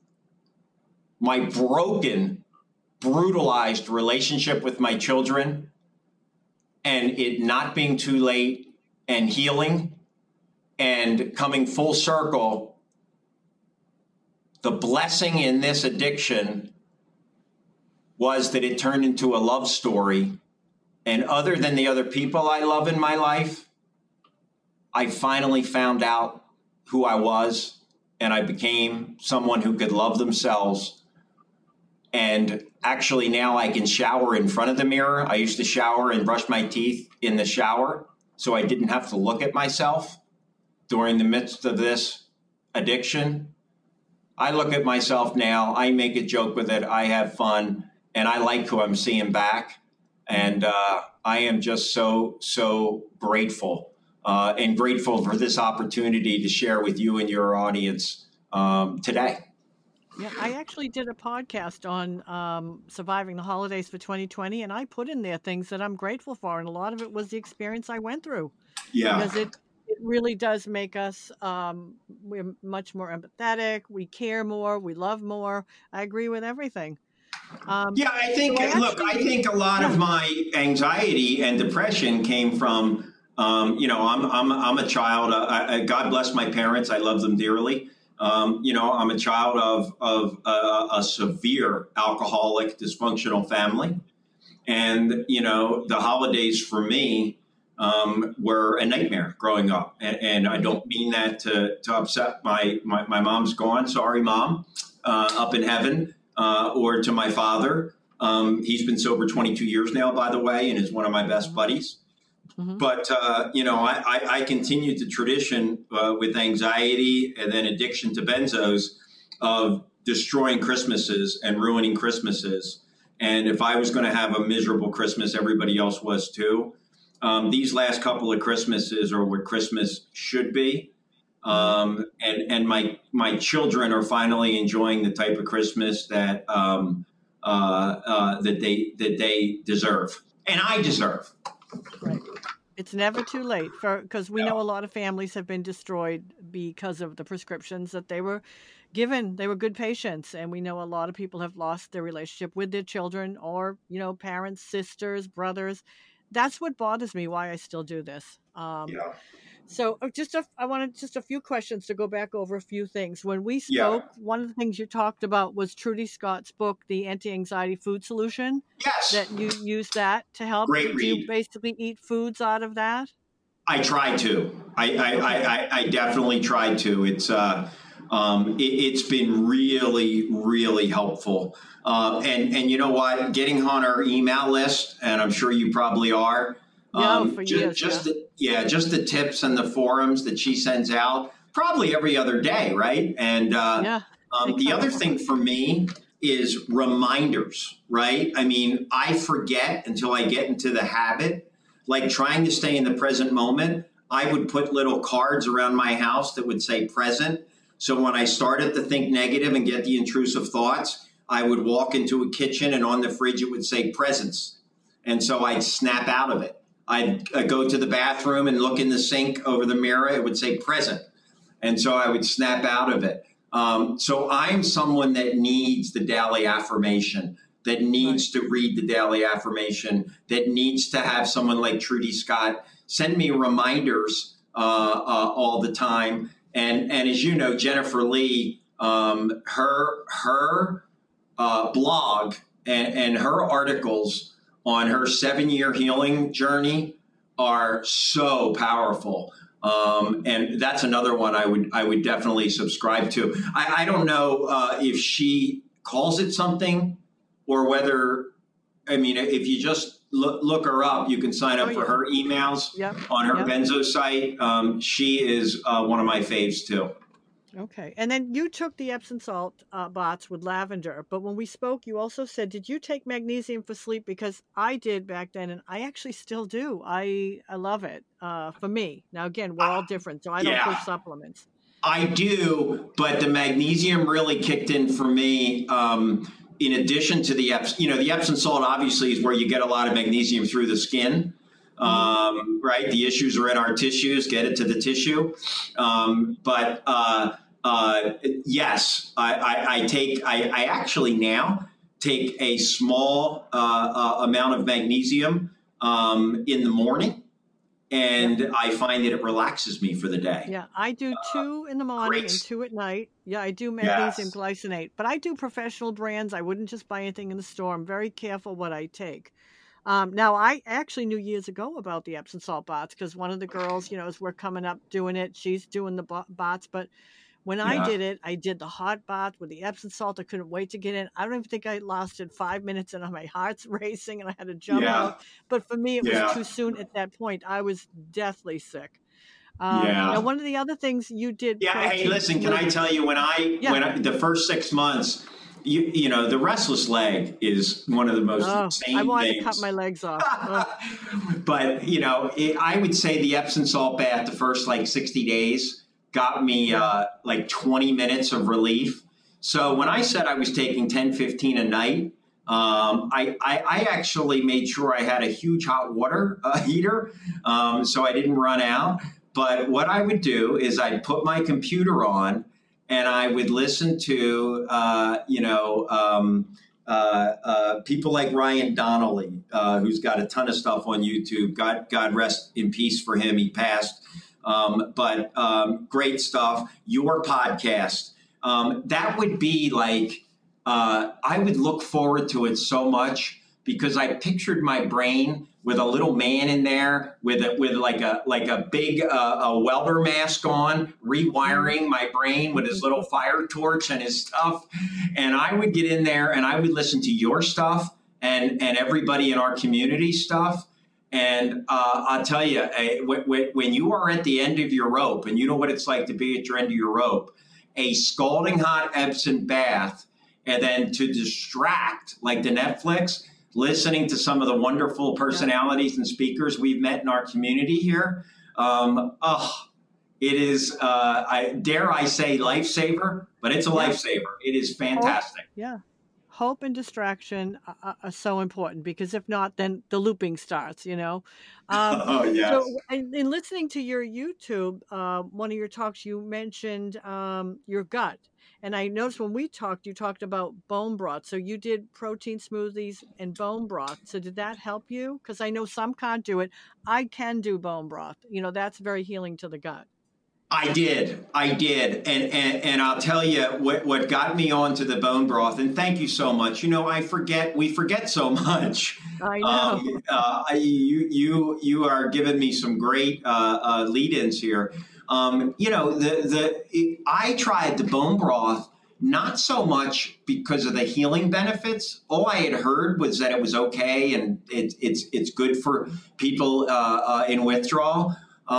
my broken, brutalized relationship with my children, and it not being too late, and healing, and coming full circle. The blessing in this addiction was that it turned into a love story. And other than the other people I love in my life, I finally found out who I was, and I became someone who could love themselves. And actually now I can shower in front of the mirror. I used to shower and brush my teeth in the shower, so I didn't have to look at myself during the midst of this addiction. I look at myself now, I make a joke with it, I have fun, and I like who I'm seeing back. And I am just so grateful and grateful for this opportunity to share with you and your audience today. Yeah, I actually did a podcast on surviving the holidays for 2020, and I put in there things that I'm grateful for, and a lot of it was the experience I went through. Yeah. Because it really does make us, we're much more empathetic, we care more, we love more. I agree with everything. I think, I think a lot of my anxiety and depression came from, I'm a child. God bless my parents. I love them dearly. I'm a child of a severe alcoholic, dysfunctional family. And, the holidays for me were a nightmare growing up. And I don't mean that to upset my mom's gone. Sorry, Mom, up in heaven, or to my father. He's been sober 22 years now, by the way, and is one of my best buddies. Mm-hmm. But, I continued the tradition with anxiety and then addiction to benzos of destroying Christmases and ruining Christmases. And if I was going to have a miserable Christmas, everybody else was too. These last couple of Christmases are what Christmas should be. And my children are finally enjoying the type of Christmas that they deserve, and I deserve. Right. It's never too late because we know a lot of families have been destroyed because of the prescriptions that they were given. They were good patients, and we know a lot of people have lost their relationship with their children or, parents, sisters, brothers. That's what bothers me, why I still do this. So I wanted just a few questions to go back over a few things. When we spoke, one of the things you talked about was Trudy Scott's book, The Anti-Anxiety Food Solution. Yes. That you use that to help. Great read. Do you basically eat foods out of that? I try to. I definitely tried to. It's been really, really helpful. And you know what? Getting on our email list, and I'm sure you probably are. For years. Just the tips and the forums that she sends out, probably every other day, right? And the other thing for me is reminders, right? I mean, I forget until I get into the habit, like trying to stay in the present moment. I would put little cards around my house that would say present. So when I started to think negative and get the intrusive thoughts, I would walk into a kitchen and on the fridge it would say presents. And so I'd snap out of it. I'd go to the bathroom and look in the sink over the mirror. It would say present. And so I would snap out of it. So I'm someone that needs the daily affirmation, that needs to read the daily affirmation, that needs to have someone like Trudy Scott send me reminders all the time. And as you know, Jennifer Lee, her blog and her articles on her 7-year healing journey are so powerful. And that's another one I would definitely subscribe to. I don't know if she calls it something or whether, if you just look her up, you can sign up for her emails on her Benzo site. She is one of my faves too. Okay. And then you took the Epsom salt baths with lavender, but when we spoke, you also said, did you take magnesium for sleep? Because I did back then, and I actually still do. I love it for me. Now, again, we're all different, so I don't push supplements. I do, but the magnesium really kicked in for me. In addition to the Epsom, the Epsom salt obviously is where you get a lot of magnesium through the skin. Right? The issues are in our tissues, get it to the tissue. Yes, I actually now take a small amount of magnesium in the morning, and I find that it relaxes me for the day. Yeah, I do 2 in the morning and 2 at night. Yeah, I do magnesium glycinate, but I do professional brands. I wouldn't just buy anything in the store. I'm very careful what I take. Now, I actually knew years ago about the Epsom salt baths because one of the girls, as we're coming up doing it, she's doing the baths. But when I did it, I did the hot bath with the Epsom salt. I couldn't wait to get in. I don't even think I lasted 5 minutes and my heart's racing and I had to jump out. But for me, it was too soon at that point. I was deathly sick. Now, one of the other things you did. Yeah. Hey, listen, can I tell you when the first 6 months, the restless leg is one of the most insane I wanted things. to cut my legs off. But, I would say the Epsom salt bath the first 60 days got me 20 minutes of relief. So when I said I was taking 10, 15 a night, I actually made sure I had a huge hot water heater so I didn't run out. But what I would do is I'd put my computer on and I would listen to, people like Ryan Donnelly, who's got a ton of stuff on YouTube. God rest in peace for him. He passed. But great stuff. Your podcast. That would be I would look forward to it so much because I pictured my brain with a little man in there with like a big a welder mask on, rewiring my brain with his little fire torch and his stuff. And I would get in there and I would listen to your stuff and everybody in our community stuff. And I'll tell you, when you are at the end of your rope, and you know what it's like to be at your end of your rope, a scalding hot Epsom bath, and then to distract, like the Netflix, listening to some of the wonderful personalities and speakers we've met in our community here. It is, dare I say, lifesaver, but it's a lifesaver. It is fantastic. Hope and distraction are so important, because if not, then the looping starts, Oh, yes. So in listening to your YouTube, one of your talks, you mentioned your gut. And I noticed when we talked, you talked about bone broth. So you did protein smoothies and bone broth. So did that help you? Because I know some can't do it. I can do bone broth. That's very healing to the gut. I did. And I'll tell you what got me onto the bone broth, and thank you so much. We forget so much. I know. You are giving me some great lead-ins here. I tried the bone broth not so much because of the healing benefits. All I had heard was that it was okay and it's good for people in withdrawal.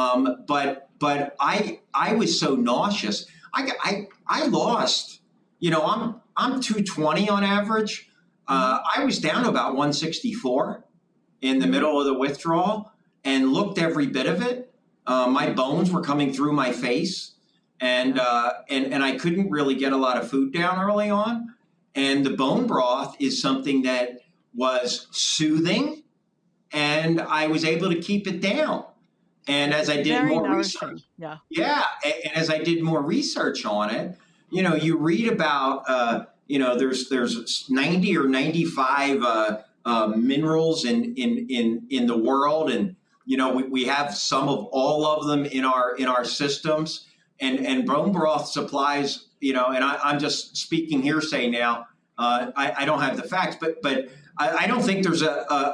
But I was so nauseous. I lost. I'm 220 on average. I was down to about 164 in the middle of the withdrawal, and looked every bit of it. My bones were coming through my face, and I couldn't really get a lot of food down early on. And the bone broth is something that was soothing, and I was able to keep it down. And as I did more research, and as I did more research on it, you read about, there's 90 or 95 minerals in the world, and we have some of all of them in our systems, and bone broth supplies, and I'm just speaking hearsay now. I don't have the facts, but I don't think there's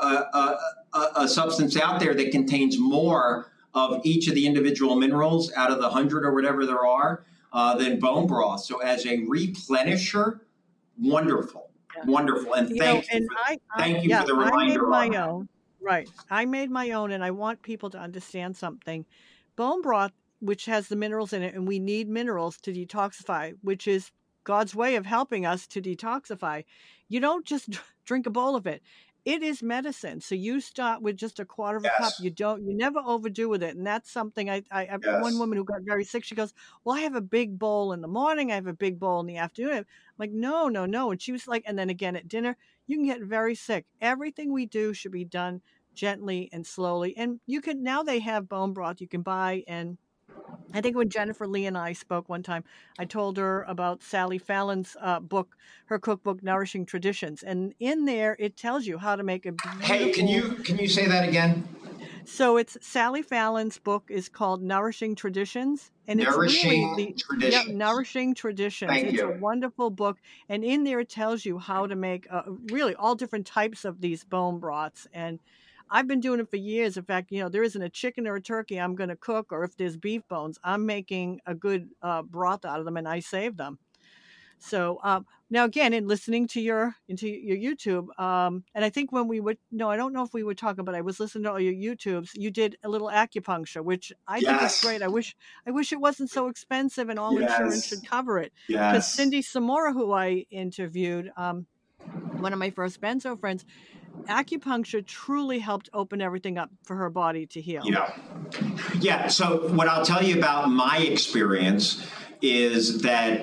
a substance out there that contains more of each of the individual minerals out of the 100 or whatever there are than bone broth. So as a replenisher, wonderful. And thank you for the reminder. I made my own. Right. I made my own, and I want people to understand something. Bone broth, which has the minerals in it, and we need minerals to detoxify, which is God's way of helping us to detoxify. You don't just drink a bowl of it. It is medicine. So you start with just a quarter of a cup. You never overdo with it. And that's something I one woman who got very sick, she goes, well, I have a big bowl in the morning. I have a big bowl in the afternoon. I'm like, no. And she was like, and then again at dinner, you can get very sick. Everything we do should be done gently and slowly. And now they have bone broth you can buy. And I think when Jennifer Lee and I spoke one time, I told her about Sally Fallon's book, her cookbook, Nourishing Traditions. And in there, it tells you how to make a beautiful... Hey, can you say that again? So it's Sally Fallon's book is called Nourishing Traditions. And Nourishing Traditions. Yeah, Nourishing Traditions. It's a wonderful book. And in there, it tells you how to make really all different types of these bone broths. And I've been doing it for years. In fact, there isn't a chicken or a turkey I'm going to cook, or if there's beef bones, I'm making a good broth out of them, and I save them. So now, again, in listening to your YouTube, and I think when I don't know if we were talking, but I was listening to all your YouTubes. You did a little acupuncture, which I think is great. I wish it wasn't so expensive, and all insurance should cover it. Because Cindy Samora, who I interviewed, one of my first benzo friends, acupuncture truly helped open everything up for her body to heal. Yeah. So what I'll tell you about my experience is that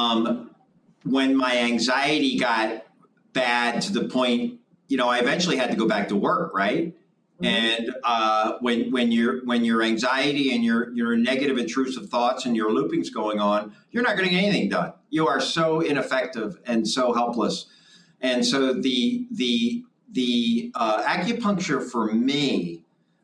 when my anxiety got bad to the point, I eventually had to go back to work, right? Mm-hmm. And when your anxiety and your negative intrusive thoughts and your looping's going on, you're not going to get anything done. You are so ineffective and so helpless. And so the acupuncture for me,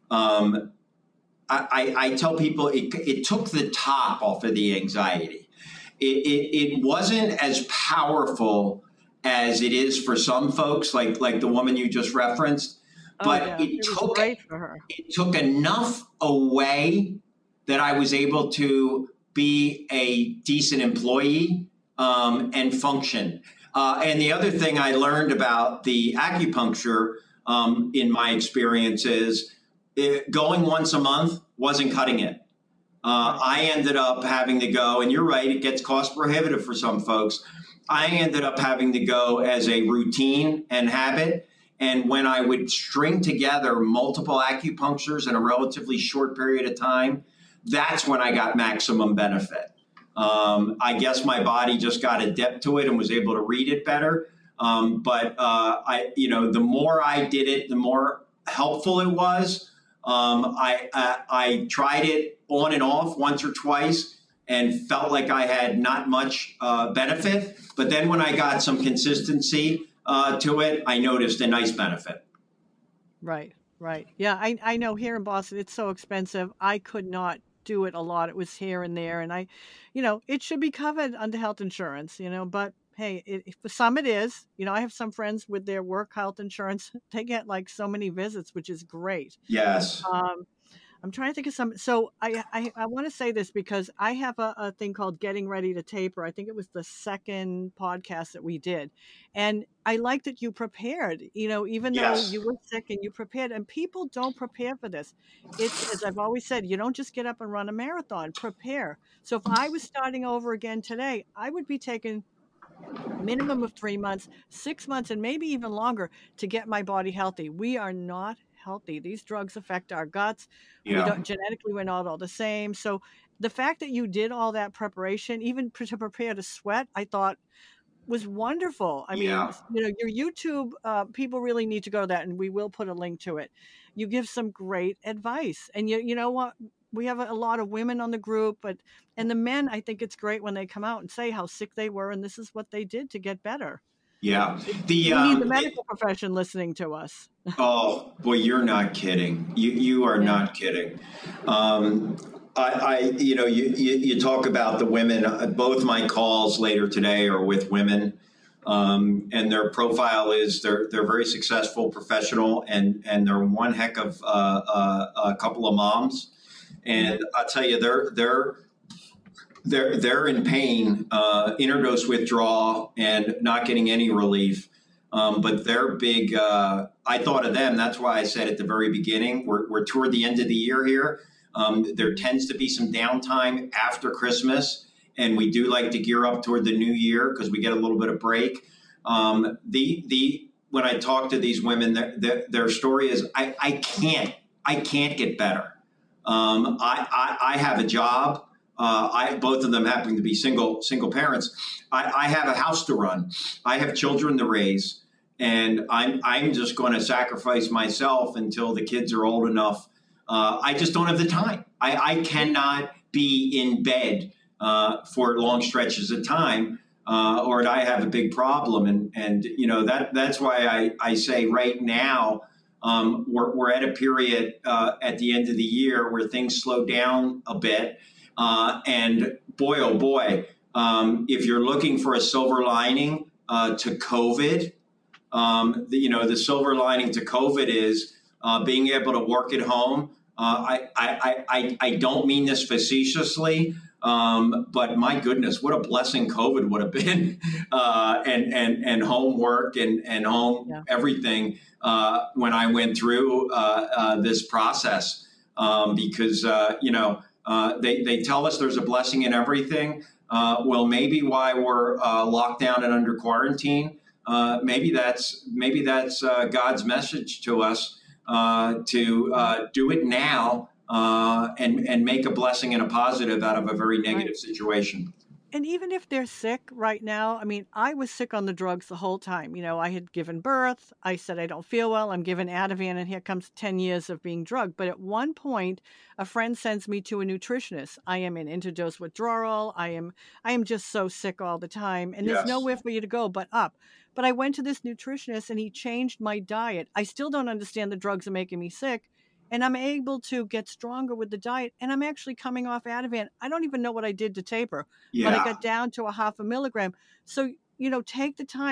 I tell people it took the top off of the anxiety. It wasn't as powerful as it is for some folks, like the woman you just referenced. Oh But yeah, it was great for her. it took enough away that I was able to be a decent employee and function. And the other thing I learned about the acupuncture in my experience is going once a month wasn't cutting it. I ended up having to go, and you're right, it gets cost prohibitive for some folks. I ended up having to go as a routine and habit. And when I would string together multiple acupunctures in a relatively short period of time, that's when I got maximum benefit. I guess my body just got adept to it and was able to read it better. The more I did it, the more helpful it was. I tried it on and off once or twice and felt like I had not much benefit. But then when I got some consistency to it, I noticed a nice benefit. Right, right. Yeah, I know here in Boston it's so expensive. I could not do it a lot. It was here and there, and it should be covered under health insurance, but hey, for some it is. I have some friends with their work health insurance. They get like so many visits, which is great. Yes. Um, I'm trying to think of some. So I want to say this because I have a thing called Getting Ready to Taper. I think it was the second podcast that we did. And I like that you prepared, even though Yes. you were sick and you prepared. And people don't prepare for this. It's, as I've always said, you don't just get up and run a marathon, prepare. So if I was starting over again today, I would be taking minimum of 3 months, 6 months, and maybe even longer to get my body healthy. We are not healthy. These drugs affect our guts. We Yeah. don't genetically, we're not all the same. So the fact that you did all that preparation, even to prepare to sweat, I thought was wonderful. I mean, Yeah. your YouTube, people really need to go to that, and we will put a link to it. You give some great advice, and you know what? We have a lot of women on the group, and the men, I think it's great when they come out and say how sick they were, and this is what they did to get better. Yeah. The We need the medical profession listening to us. Oh boy, you're not kidding. You are Yeah. not kidding. Um, you talk about the women. Both my calls later today are with women, and their profile is they're very successful, professional, and they're one heck of a couple of moms. And I'll tell you, they're in pain, interdose withdrawal, and not getting any relief. But they're big. I thought of them. That's why I said at the very beginning, we're toward the end of the year here. There tends to be some downtime after Christmas, and we do like to gear up toward the new year because we get a little bit of break. The when I talk to these women, their story is I can't get better. I have a job. Both of them happen to be single parents. I have a house to run. I have children to raise, and I'm just going to sacrifice myself until the kids are old enough. I just don't have the time. I cannot be in bed for long stretches of time, or I have a big problem. And that's why I say right now. We're at a period at the end of the year where things slow down a bit. And boy, oh boy, if you're looking for a silver lining to COVID, the silver lining to COVID is being able to work at home. I don't mean this facetiously, but my goodness, what a blessing COVID would have been, and homework and home everything when I went through this process, because they tell us there's a blessing in everything. Well, maybe why we're locked down and under quarantine. Maybe that's God's message to us to do it now and make a blessing and a positive out of a very negative situation. And even if they're sick right now, I mean, I was sick on the drugs the whole time. I had given birth. I said, I don't feel well. I'm given Ativan, and here comes 10 years of being drugged. But at one point, a friend sends me to a nutritionist. I am in interdose withdrawal. I am just so sick all the time. And there's Yes. nowhere for you to go but up. But I went to this nutritionist, and he changed my diet. I still don't understand the drugs are making me sick. And I'm able to get stronger with the diet. And I'm actually coming off Ativan. I don't even know what I did to taper, but I Yeah. got down to a half a milligram. So, take the time.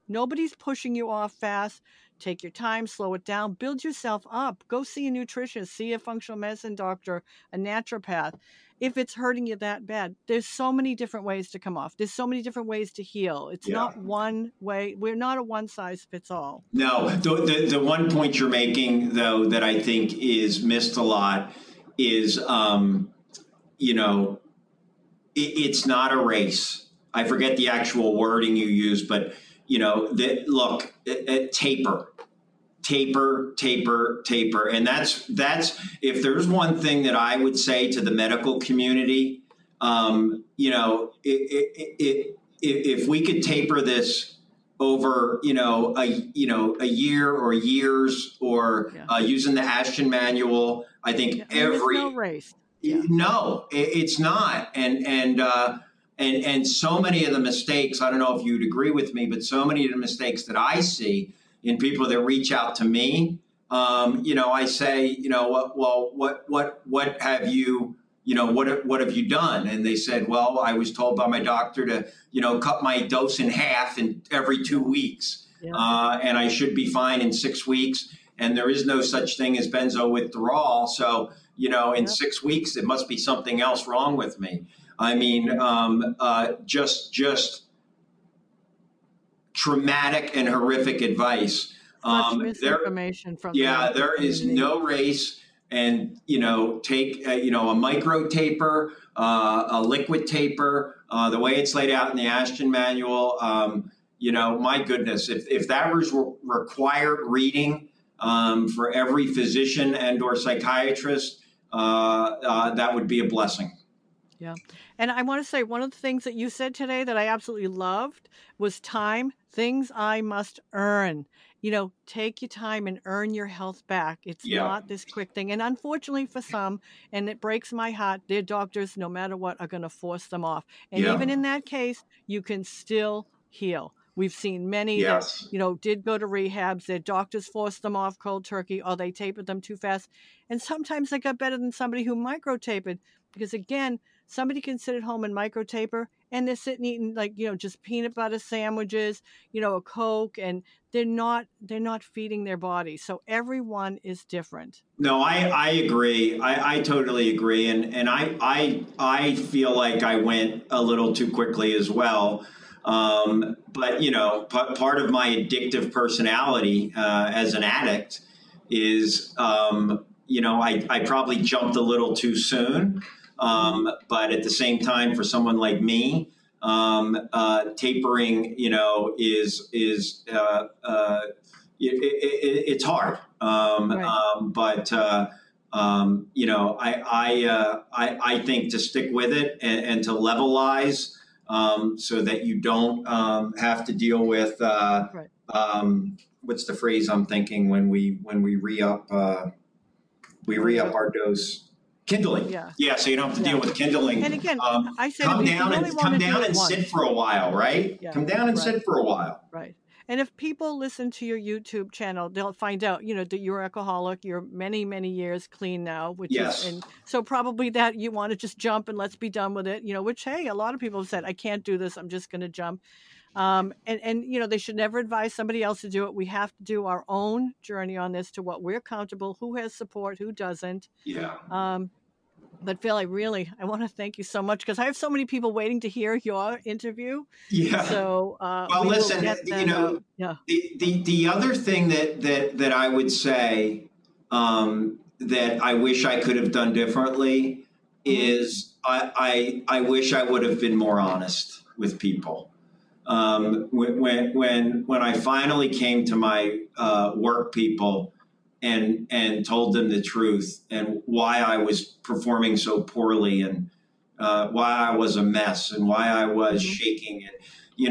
Nobody's pushing you off fast. Take your time, slow it down, build yourself up. Go see a nutritionist, see a functional medicine doctor, a naturopath. If it's hurting you that bad, there's so many different ways to come off. There's so many different ways to heal. It's Yeah. not one way. We're not a one size fits all. No, the one point you're making, though, that I think is missed a lot is, you know, it's not a race. I forget the actual wording you use, but, you know, look, taper, taper, taper, taper. And that's if there's one thing that I would say to the medical community, you know, if we could taper this over, a year or years, or using the Ashton manual, I think there's no race. No, it's not. And so many of the mistakes, I don't know if you'd agree with me, but so many of the mistakes that I see in people that reach out to me, I say, well, what have you, what have you done? And they said, well, I was told by my doctor to, cut my dose in half in every 2 weeks. And I should be fine in 6 weeks. And there is no such thing as benzo withdrawal. So, in 6 weeks, it must be something else wrong with me. I mean, just traumatic and horrific advice. Much misinformation from there is no race. And, take, a micro taper, a liquid taper, the way it's laid out in the Ashton manual, my goodness, if that was required reading for every physician and or psychiatrist, that would be a blessing. Yeah. And I want to say one of the things that you said today that I absolutely loved was time, things I must earn. Take your time and earn your health back. It's not this quick thing. And unfortunately for some, and it breaks my heart, their doctors, no matter what, are going to force them off. And even in that case, you can still heal. We've seen many that, did go to rehabs. Their doctors forced them off cold turkey, or they tapered them too fast. And sometimes they got better than somebody who micro-tapered, because again, somebody can sit at home and micro-taper, and they're sitting eating just peanut butter sandwiches, a Coke, and they're not feeding their body. So everyone is different. No, I agree. I totally agree. And I feel like I went a little too quickly as well. But part of my addictive personality as an addict is, I probably jumped a little too soon. But at the same time, for someone like me, tapering, is it's hard. But I think to stick with it and to levelize, so that you don't have to deal with what's the phrase I'm thinking when we re-up our dose. Kindling. Yeah. So you don't have to deal with kindling. And again, I say come down and sit for a while, right? Come down and sit for a while. Right. And if people listen to your YouTube channel, they'll find out, that you're alcoholic. You're many, many years clean now, which is, and so probably that you want to just jump and let's be done with it, which, hey, a lot of people have said, I can't do this. I'm just going to jump. And they should never advise somebody else to do it. We have to do our own journey on this to what we're comfortable, who has support, who doesn't. But Phil, I want to thank you so much, because I have so many people waiting to hear your interview. Yeah. So, well, listen, the other thing that I would say, that I wish I could have done differently is I wish I would have been more honest with people. When I finally came to my work people and told them the truth and why I was performing so poorly and why I was a mess and why I was shaking it,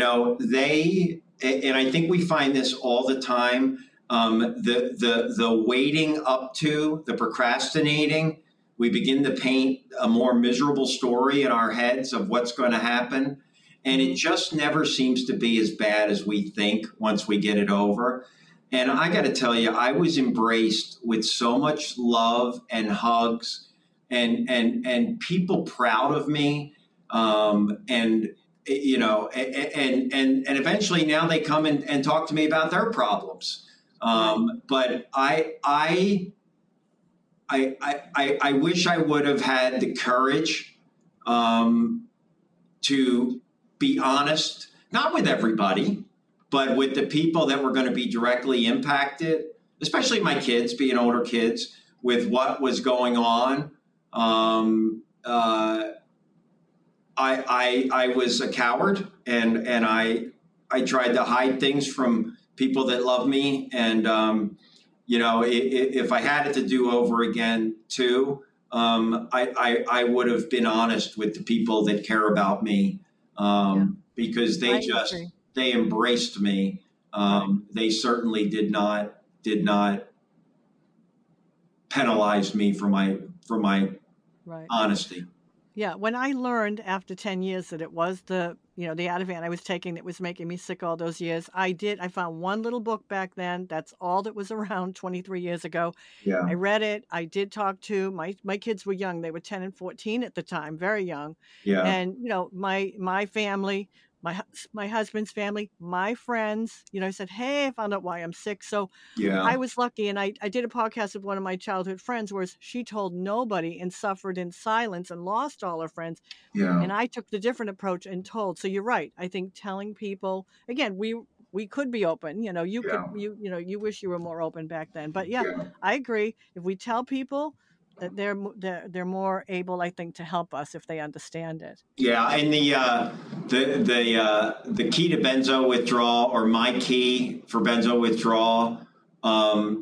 and I think we find this all the time, the waiting up to, the procrastinating, we begin to paint a more miserable story in our heads of what's going to happen. And it just never seems to be as bad as we think once we get it over. And I got to tell you, I was embraced with so much love and hugs and people proud of me. And and eventually now they come and talk to me about their problems. But I wish I would have had the courage to be honest, not with everybody, but with the people that were going to be directly impacted, especially my kids, being older kids, with what was going on. I was a coward, and I tried to hide things from people that love me. And if I had it to do over again too, I would have been honest with the people that care about me, because they embraced me. They certainly did not penalize me for my honesty. Yeah, when I learned after 10 years that it was the Ativan I was taking that was making me sick all those years, I found one little book back then. That's all that was around 23 years ago. Yeah. I read it. I did talk to my kids were young. They were 10 and 14 at the time, very young. Yeah. And, my family, my husband's family, my friends, said, hey, I found out why I'm sick. So I was lucky. And I did a podcast with one of my childhood friends where she told nobody and suffered in silence and lost all her friends. Yeah. And I took the different approach and told. So you're right. I think telling people, again, we could be open, you wish you were more open back then. But I agree. If we tell people that they're more able, I think, to help us if they understand it. Yeah, and the key to benzo withdrawal, or my key for benzo withdrawal, I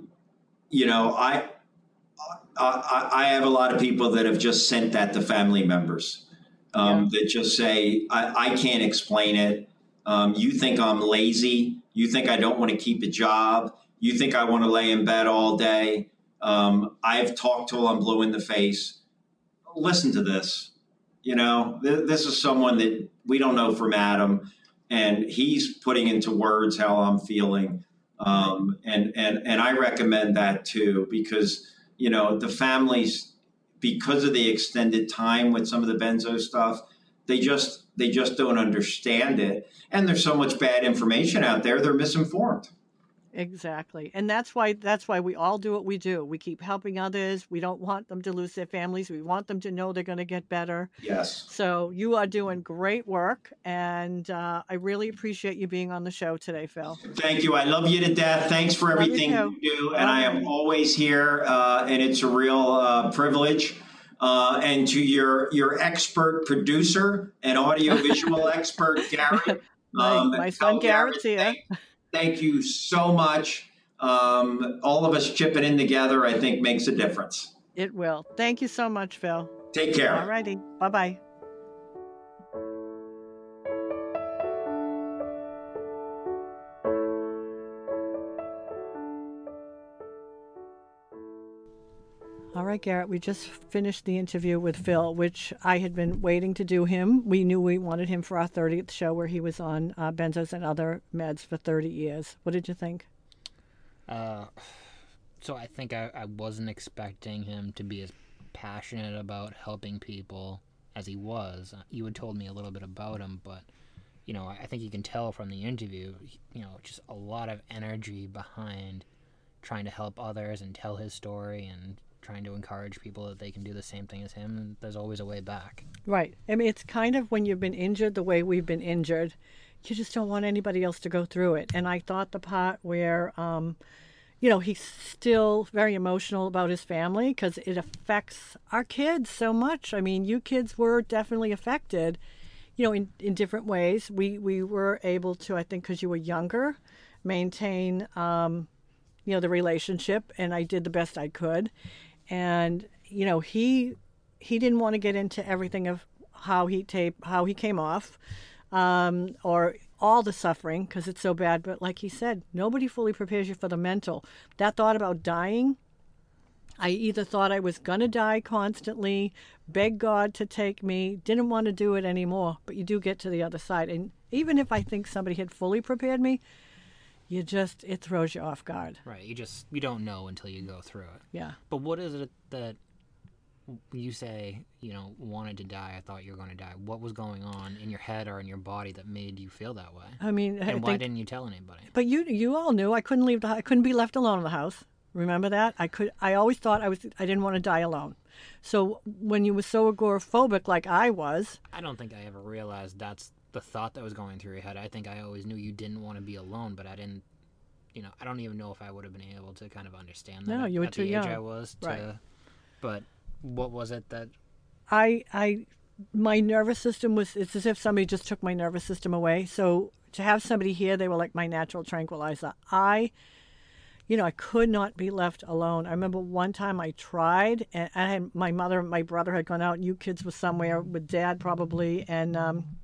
have a lot of people that have just sent that to family members, that just say, I can't explain it. You think I'm lazy. You think I don't want to keep a job. You think I want to lay in bed all day. I've talked till I'm blue in the face. Listen to this. This is someone that we don't know from Adam, and he's putting into words how I'm feeling. And I recommend that too, because, the families, because of the extended time with some of the benzo stuff, they just don't understand it. And there's so much bad information out there. They're misinformed. Exactly. And that's why we all do what we do. We keep helping others. We don't want them to lose their families. We want them to know they're going to get better. Yes. So you are doing great work. And I really appreciate you being on the show today, Phil. Thank you. I love you to death. Thanks for everything you do. And I am always here. And it's a real privilege. And to your expert producer and audiovisual expert, Garrett. My son Garrett's here. Thank you so much. All of us chipping in together, I think, makes a difference. It will. Thank you so much, Phil. Take care. All righty. Bye-bye. All right, Garrett, we just finished the interview with Phil, which I had been waiting to do him. We knew we wanted him for our 30th show, where he was on benzos and other meds for 30 years. What did you think? So I think I wasn't expecting him to be as passionate about helping people as he was. You had told me a little bit about him, but, I think you can tell from the interview, just a lot of energy behind trying to help others and tell his story and trying to encourage people that they can do the same thing as him, and there's always a way back. Right. I mean, it's kind of when you've been injured the way we've been injured, you just don't want anybody else to go through it. And I thought the part where, he's still very emotional about his family because it affects our kids so much. I mean, you kids were definitely affected, in different ways. We were able to, I think, because you were younger, maintain, the relationship, and I did the best I could. And, he didn't want to get into everything of how he came off, or all the suffering, because it's so bad. But like he said, nobody fully prepares you for the mental. That thought about dying, I either thought I was going to die constantly, beg God to take me, didn't want to do it anymore. But you do get to the other side. And even if I think somebody had fully prepared me, it throws you off guard. Right. You don't know until you go through it. Yeah. But what is it that you say, wanted to die, I thought you were going to die. What was going on in your head or in your body that made you feel that way? I mean, and why didn't you tell anybody? But you all knew I couldn't leave I couldn't be left alone in the house. Remember that? I always thought I didn't want to die alone. So when you were so agoraphobic like I was, I don't think I ever realized that's the thought that was going through your head. I think I always knew you didn't want to be alone, but I didn't. I don't even know if I would have been able to kind of understand that. No, you were at too the young. age I was. Right. But what was it that? My nervous system it's as if somebody just took my nervous system away. So to have somebody here, they were like my natural tranquilizer. I could not be left alone. I remember one time I tried, and I had my mother and my brother had gone out, and you kids were somewhere with Dad probably, and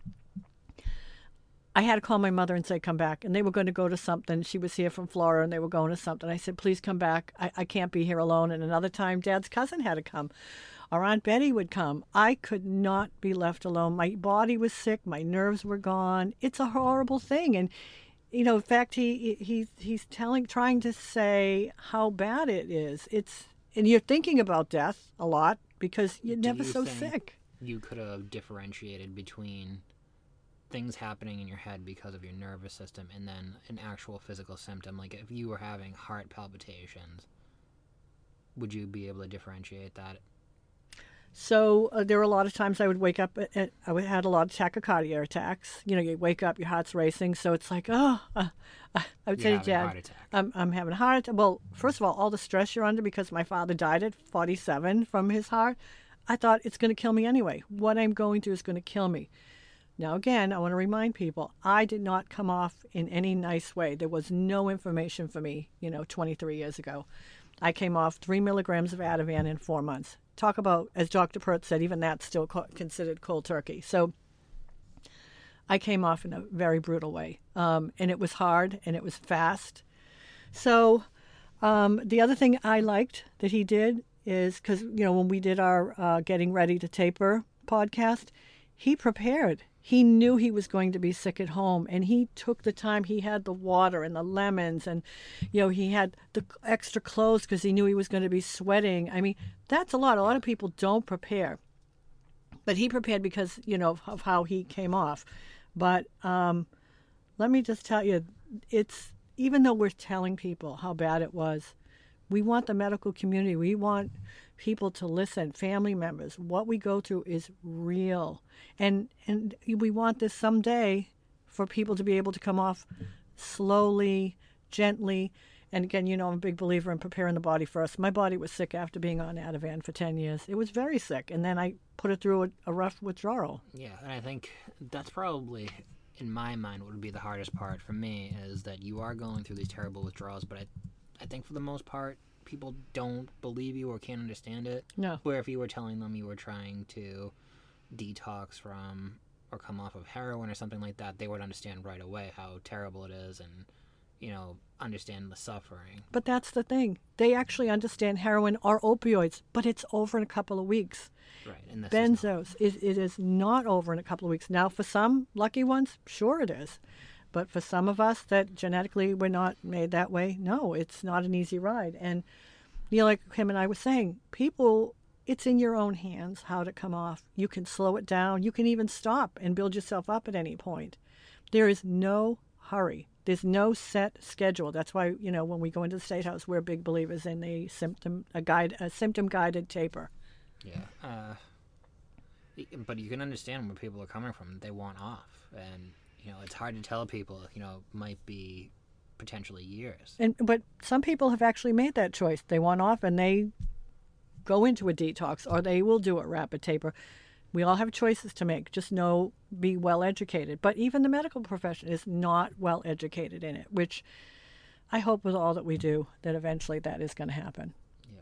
I had to call my mother and say, come back. And they were going to go to something. She was here from Florida, and they were going to something. I said, please come back. I can't be here alone. And another time, Dad's cousin had to come. Our Aunt Betty would come. I could not be left alone. My body was sick. My nerves were gone. It's a horrible thing. And, in fact, he's trying to say how bad it is. And you're thinking about death a lot because you're never so sick. You could have differentiated between things happening in your head because of your nervous system and then an actual physical symptom. Like if you were having heart palpitations, would you be able to differentiate that? So there were a lot of times I would wake up, I had a lot of tachycardia attacks. You wake up, your heart's racing. So it's like, I would say to Dad, I'm having a heart attack. Well, first of all the stress you're under because my father died at 47 from his heart. I thought it's going to kill me anyway. What I'm going through is going to kill me. Now, again, I want to remind people, I did not come off in any nice way. There was no information for me, 23 years ago. I came off 3 milligrams of Ativan in 4 months. Talk about, as Dr. Pert said, even that's still considered cold turkey. So I came off in a very brutal way. And it was hard and it was fast. So the other thing I liked that he did is because, when we did our Getting Ready to Taper podcast, he prepared. He knew he was going to be sick at home, and he took the time. He had the water and the lemons, and, he had the extra clothes because he knew he was going to be sweating. I mean, that's a lot. A lot of people don't prepare. But he prepared because, of how he came off. But let me just tell you, even though we're telling people how bad it was, we want the medical community. We want people to listen, family members. What we go through is real. And we want this someday for people to be able to come off slowly, gently. And again, I'm a big believer in preparing the body first. My body was sick after being on Ativan for 10 years. It was very sick. And then I put it through a rough withdrawal. Yeah, and I think that's probably, in my mind, what would be the hardest part for me is that you are going through these terrible withdrawals, but I think for the most part, people don't believe you or can't understand it. No. Where if you were telling them you were trying to detox from or come off of heroin or something like that, they would understand right away how terrible it is and, understand the suffering. But that's the thing. They actually understand heroin or opioids, but it's over in a couple of weeks. Right. And this Benzos, it is not over in a couple of weeks. Now, for some lucky ones, sure it is. But for some of us that genetically we're not made that way, no, it's not an easy ride. And, like him and I were saying, people, it's in your own hands how to come off. You can slow it down. You can even stop and build yourself up at any point. There is no hurry. There's no set schedule. That's why, when we go into the State House, we're big believers in a symptom-guided taper. Yeah. But you can understand where people are coming from. They want off. And it's hard to tell people, might be potentially years. But some people have actually made that choice. They want off and they go into a detox or they will do a rapid taper. We all have choices to make. Just be well educated. But even the medical profession is not well educated in it, which I hope with all that we do that eventually that is going to happen.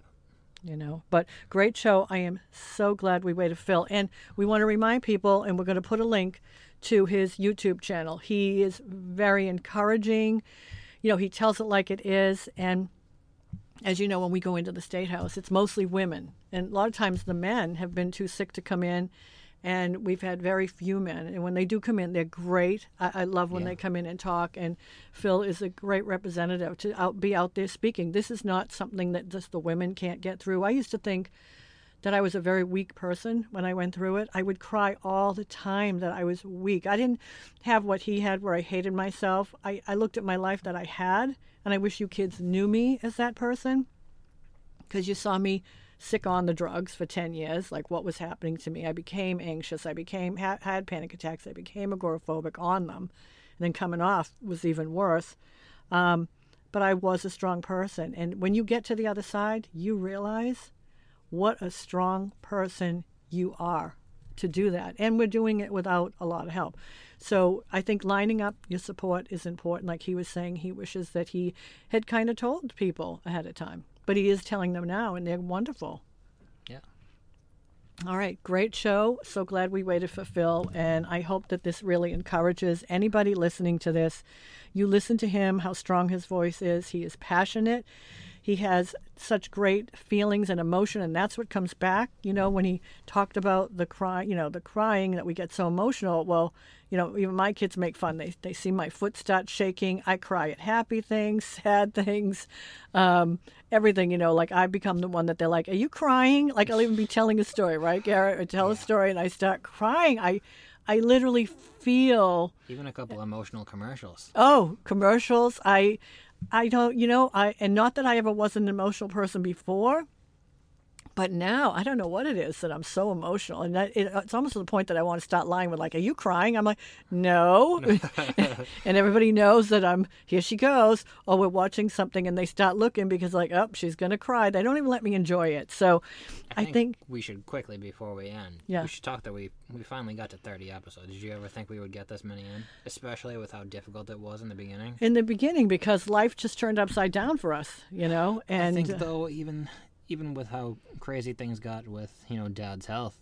But great show. I am so glad we waited, Phil. And we want to remind people, and we're going to put a link to his YouTube channel. He is very encouraging. He tells it like it is. And as you know, when we go into the State House, it's mostly women. And a lot of times the men have been too sick to come in. And we've had very few men. And when they do come in, they're great. I love when they come in and talk. And Phil is a great representative to be out there speaking. This is not something that just the women can't get through. I used to think that I was a very weak person when I went through it. I would cry all the time that I was weak. I didn't have what he had where I hated myself. I looked at my life that I had, and I wish you kids knew me as that person, because you saw me sick on the drugs for 10 years, like what was happening to me. I became anxious. I became had panic attacks. I became agoraphobic on them. And then coming off was even worse. But I was a strong person. And when you get to the other side, you realize what a strong person you are to do that. And we're doing it without a lot of help. So I think lining up your support is important. Like he was saying, he wishes that he had kind of told people ahead of time. But he is telling them now, and they're wonderful. Yeah. All right, great show. So glad we waited for Phil, and I hope that this really encourages anybody listening to this. You listen to him, how strong his voice is. He is passionate. He has such great feelings and emotion, and that's what comes back. You know, when he talked about the crying that we get so emotional. Well, you know, even my kids make fun. They see my foot start shaking. I cry at happy things, sad things, everything. You know, like I become the one that they're like, "Are you crying?" Like I'll even be telling a story, right, Garrett? I tell a story and I start crying. I literally feel even a couple emotional commercials. Oh, commercials. I don't, and not that I ever was an emotional person before, but now I don't know what it is that I'm so emotional. And it's almost to the point that I want to start lying with, like, are you crying? I'm like, no. And everybody knows that here she goes. Or we're watching something and they start looking because, like, oh, she's going to cry. They don't even let me enjoy it. So I think we should quickly, before we end, we should talk that we finally got to 30 episodes. Did you ever think we would get this many in? Especially with how difficult it was in the beginning? In the beginning, because life just turned upside down for us, And I think, though, even with how crazy things got with, Dad's health,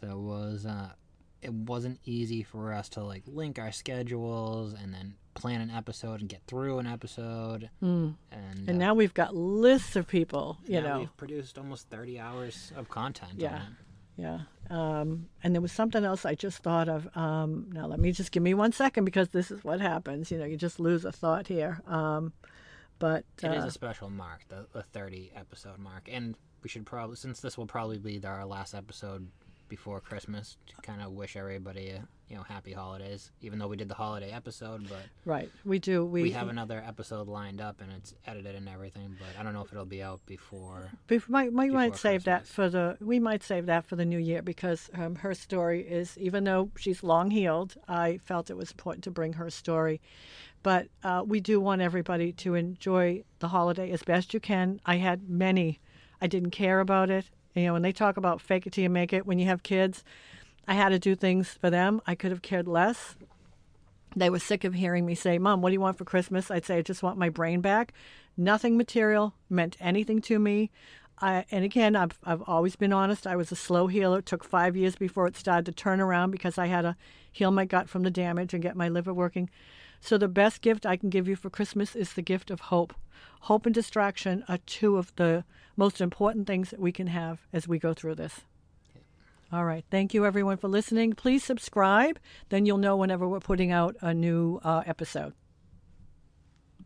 it wasn't easy for us to, like, link our schedules and then plan an episode and get through an episode. And now we've got lists of people, We've produced almost 30 hours of content on it. Yeah. And there was something else I just thought of. Now, give me 1 second, because this is what happens. You just lose a thought here. But it is a special mark, the 30 episode mark. And we should probably, since this will probably be our last episode before Christmas, to kind of wish everybody happy holidays, even though we did the holiday episode. But right, we do. We have another episode lined up, and it's edited and everything, but I don't know if it'll be out before. We might save Christmas. that for the new year, because her story is, even though she's long healed, I felt it was important to bring her story. But we do want everybody to enjoy the holiday as best you can. I had many. I didn't care about it. When they talk about fake it till you make it, when you have kids, I had to do things for them. I could have cared less. They were sick of hearing me say, "Mom, what do you want for Christmas?" I'd say, "I just want my brain back." Nothing material meant anything to me. And again, I've always been honest. I was a slow healer. It took 5 years before it started to turn around, because I had to heal my gut from the damage and get my liver working. So the best gift I can give you for Christmas is the gift of hope. Hope and distraction are two of the most important things that we can have as we go through this. All right. Thank you, everyone, for listening. Please subscribe. Then you'll know whenever we're putting out a new episode.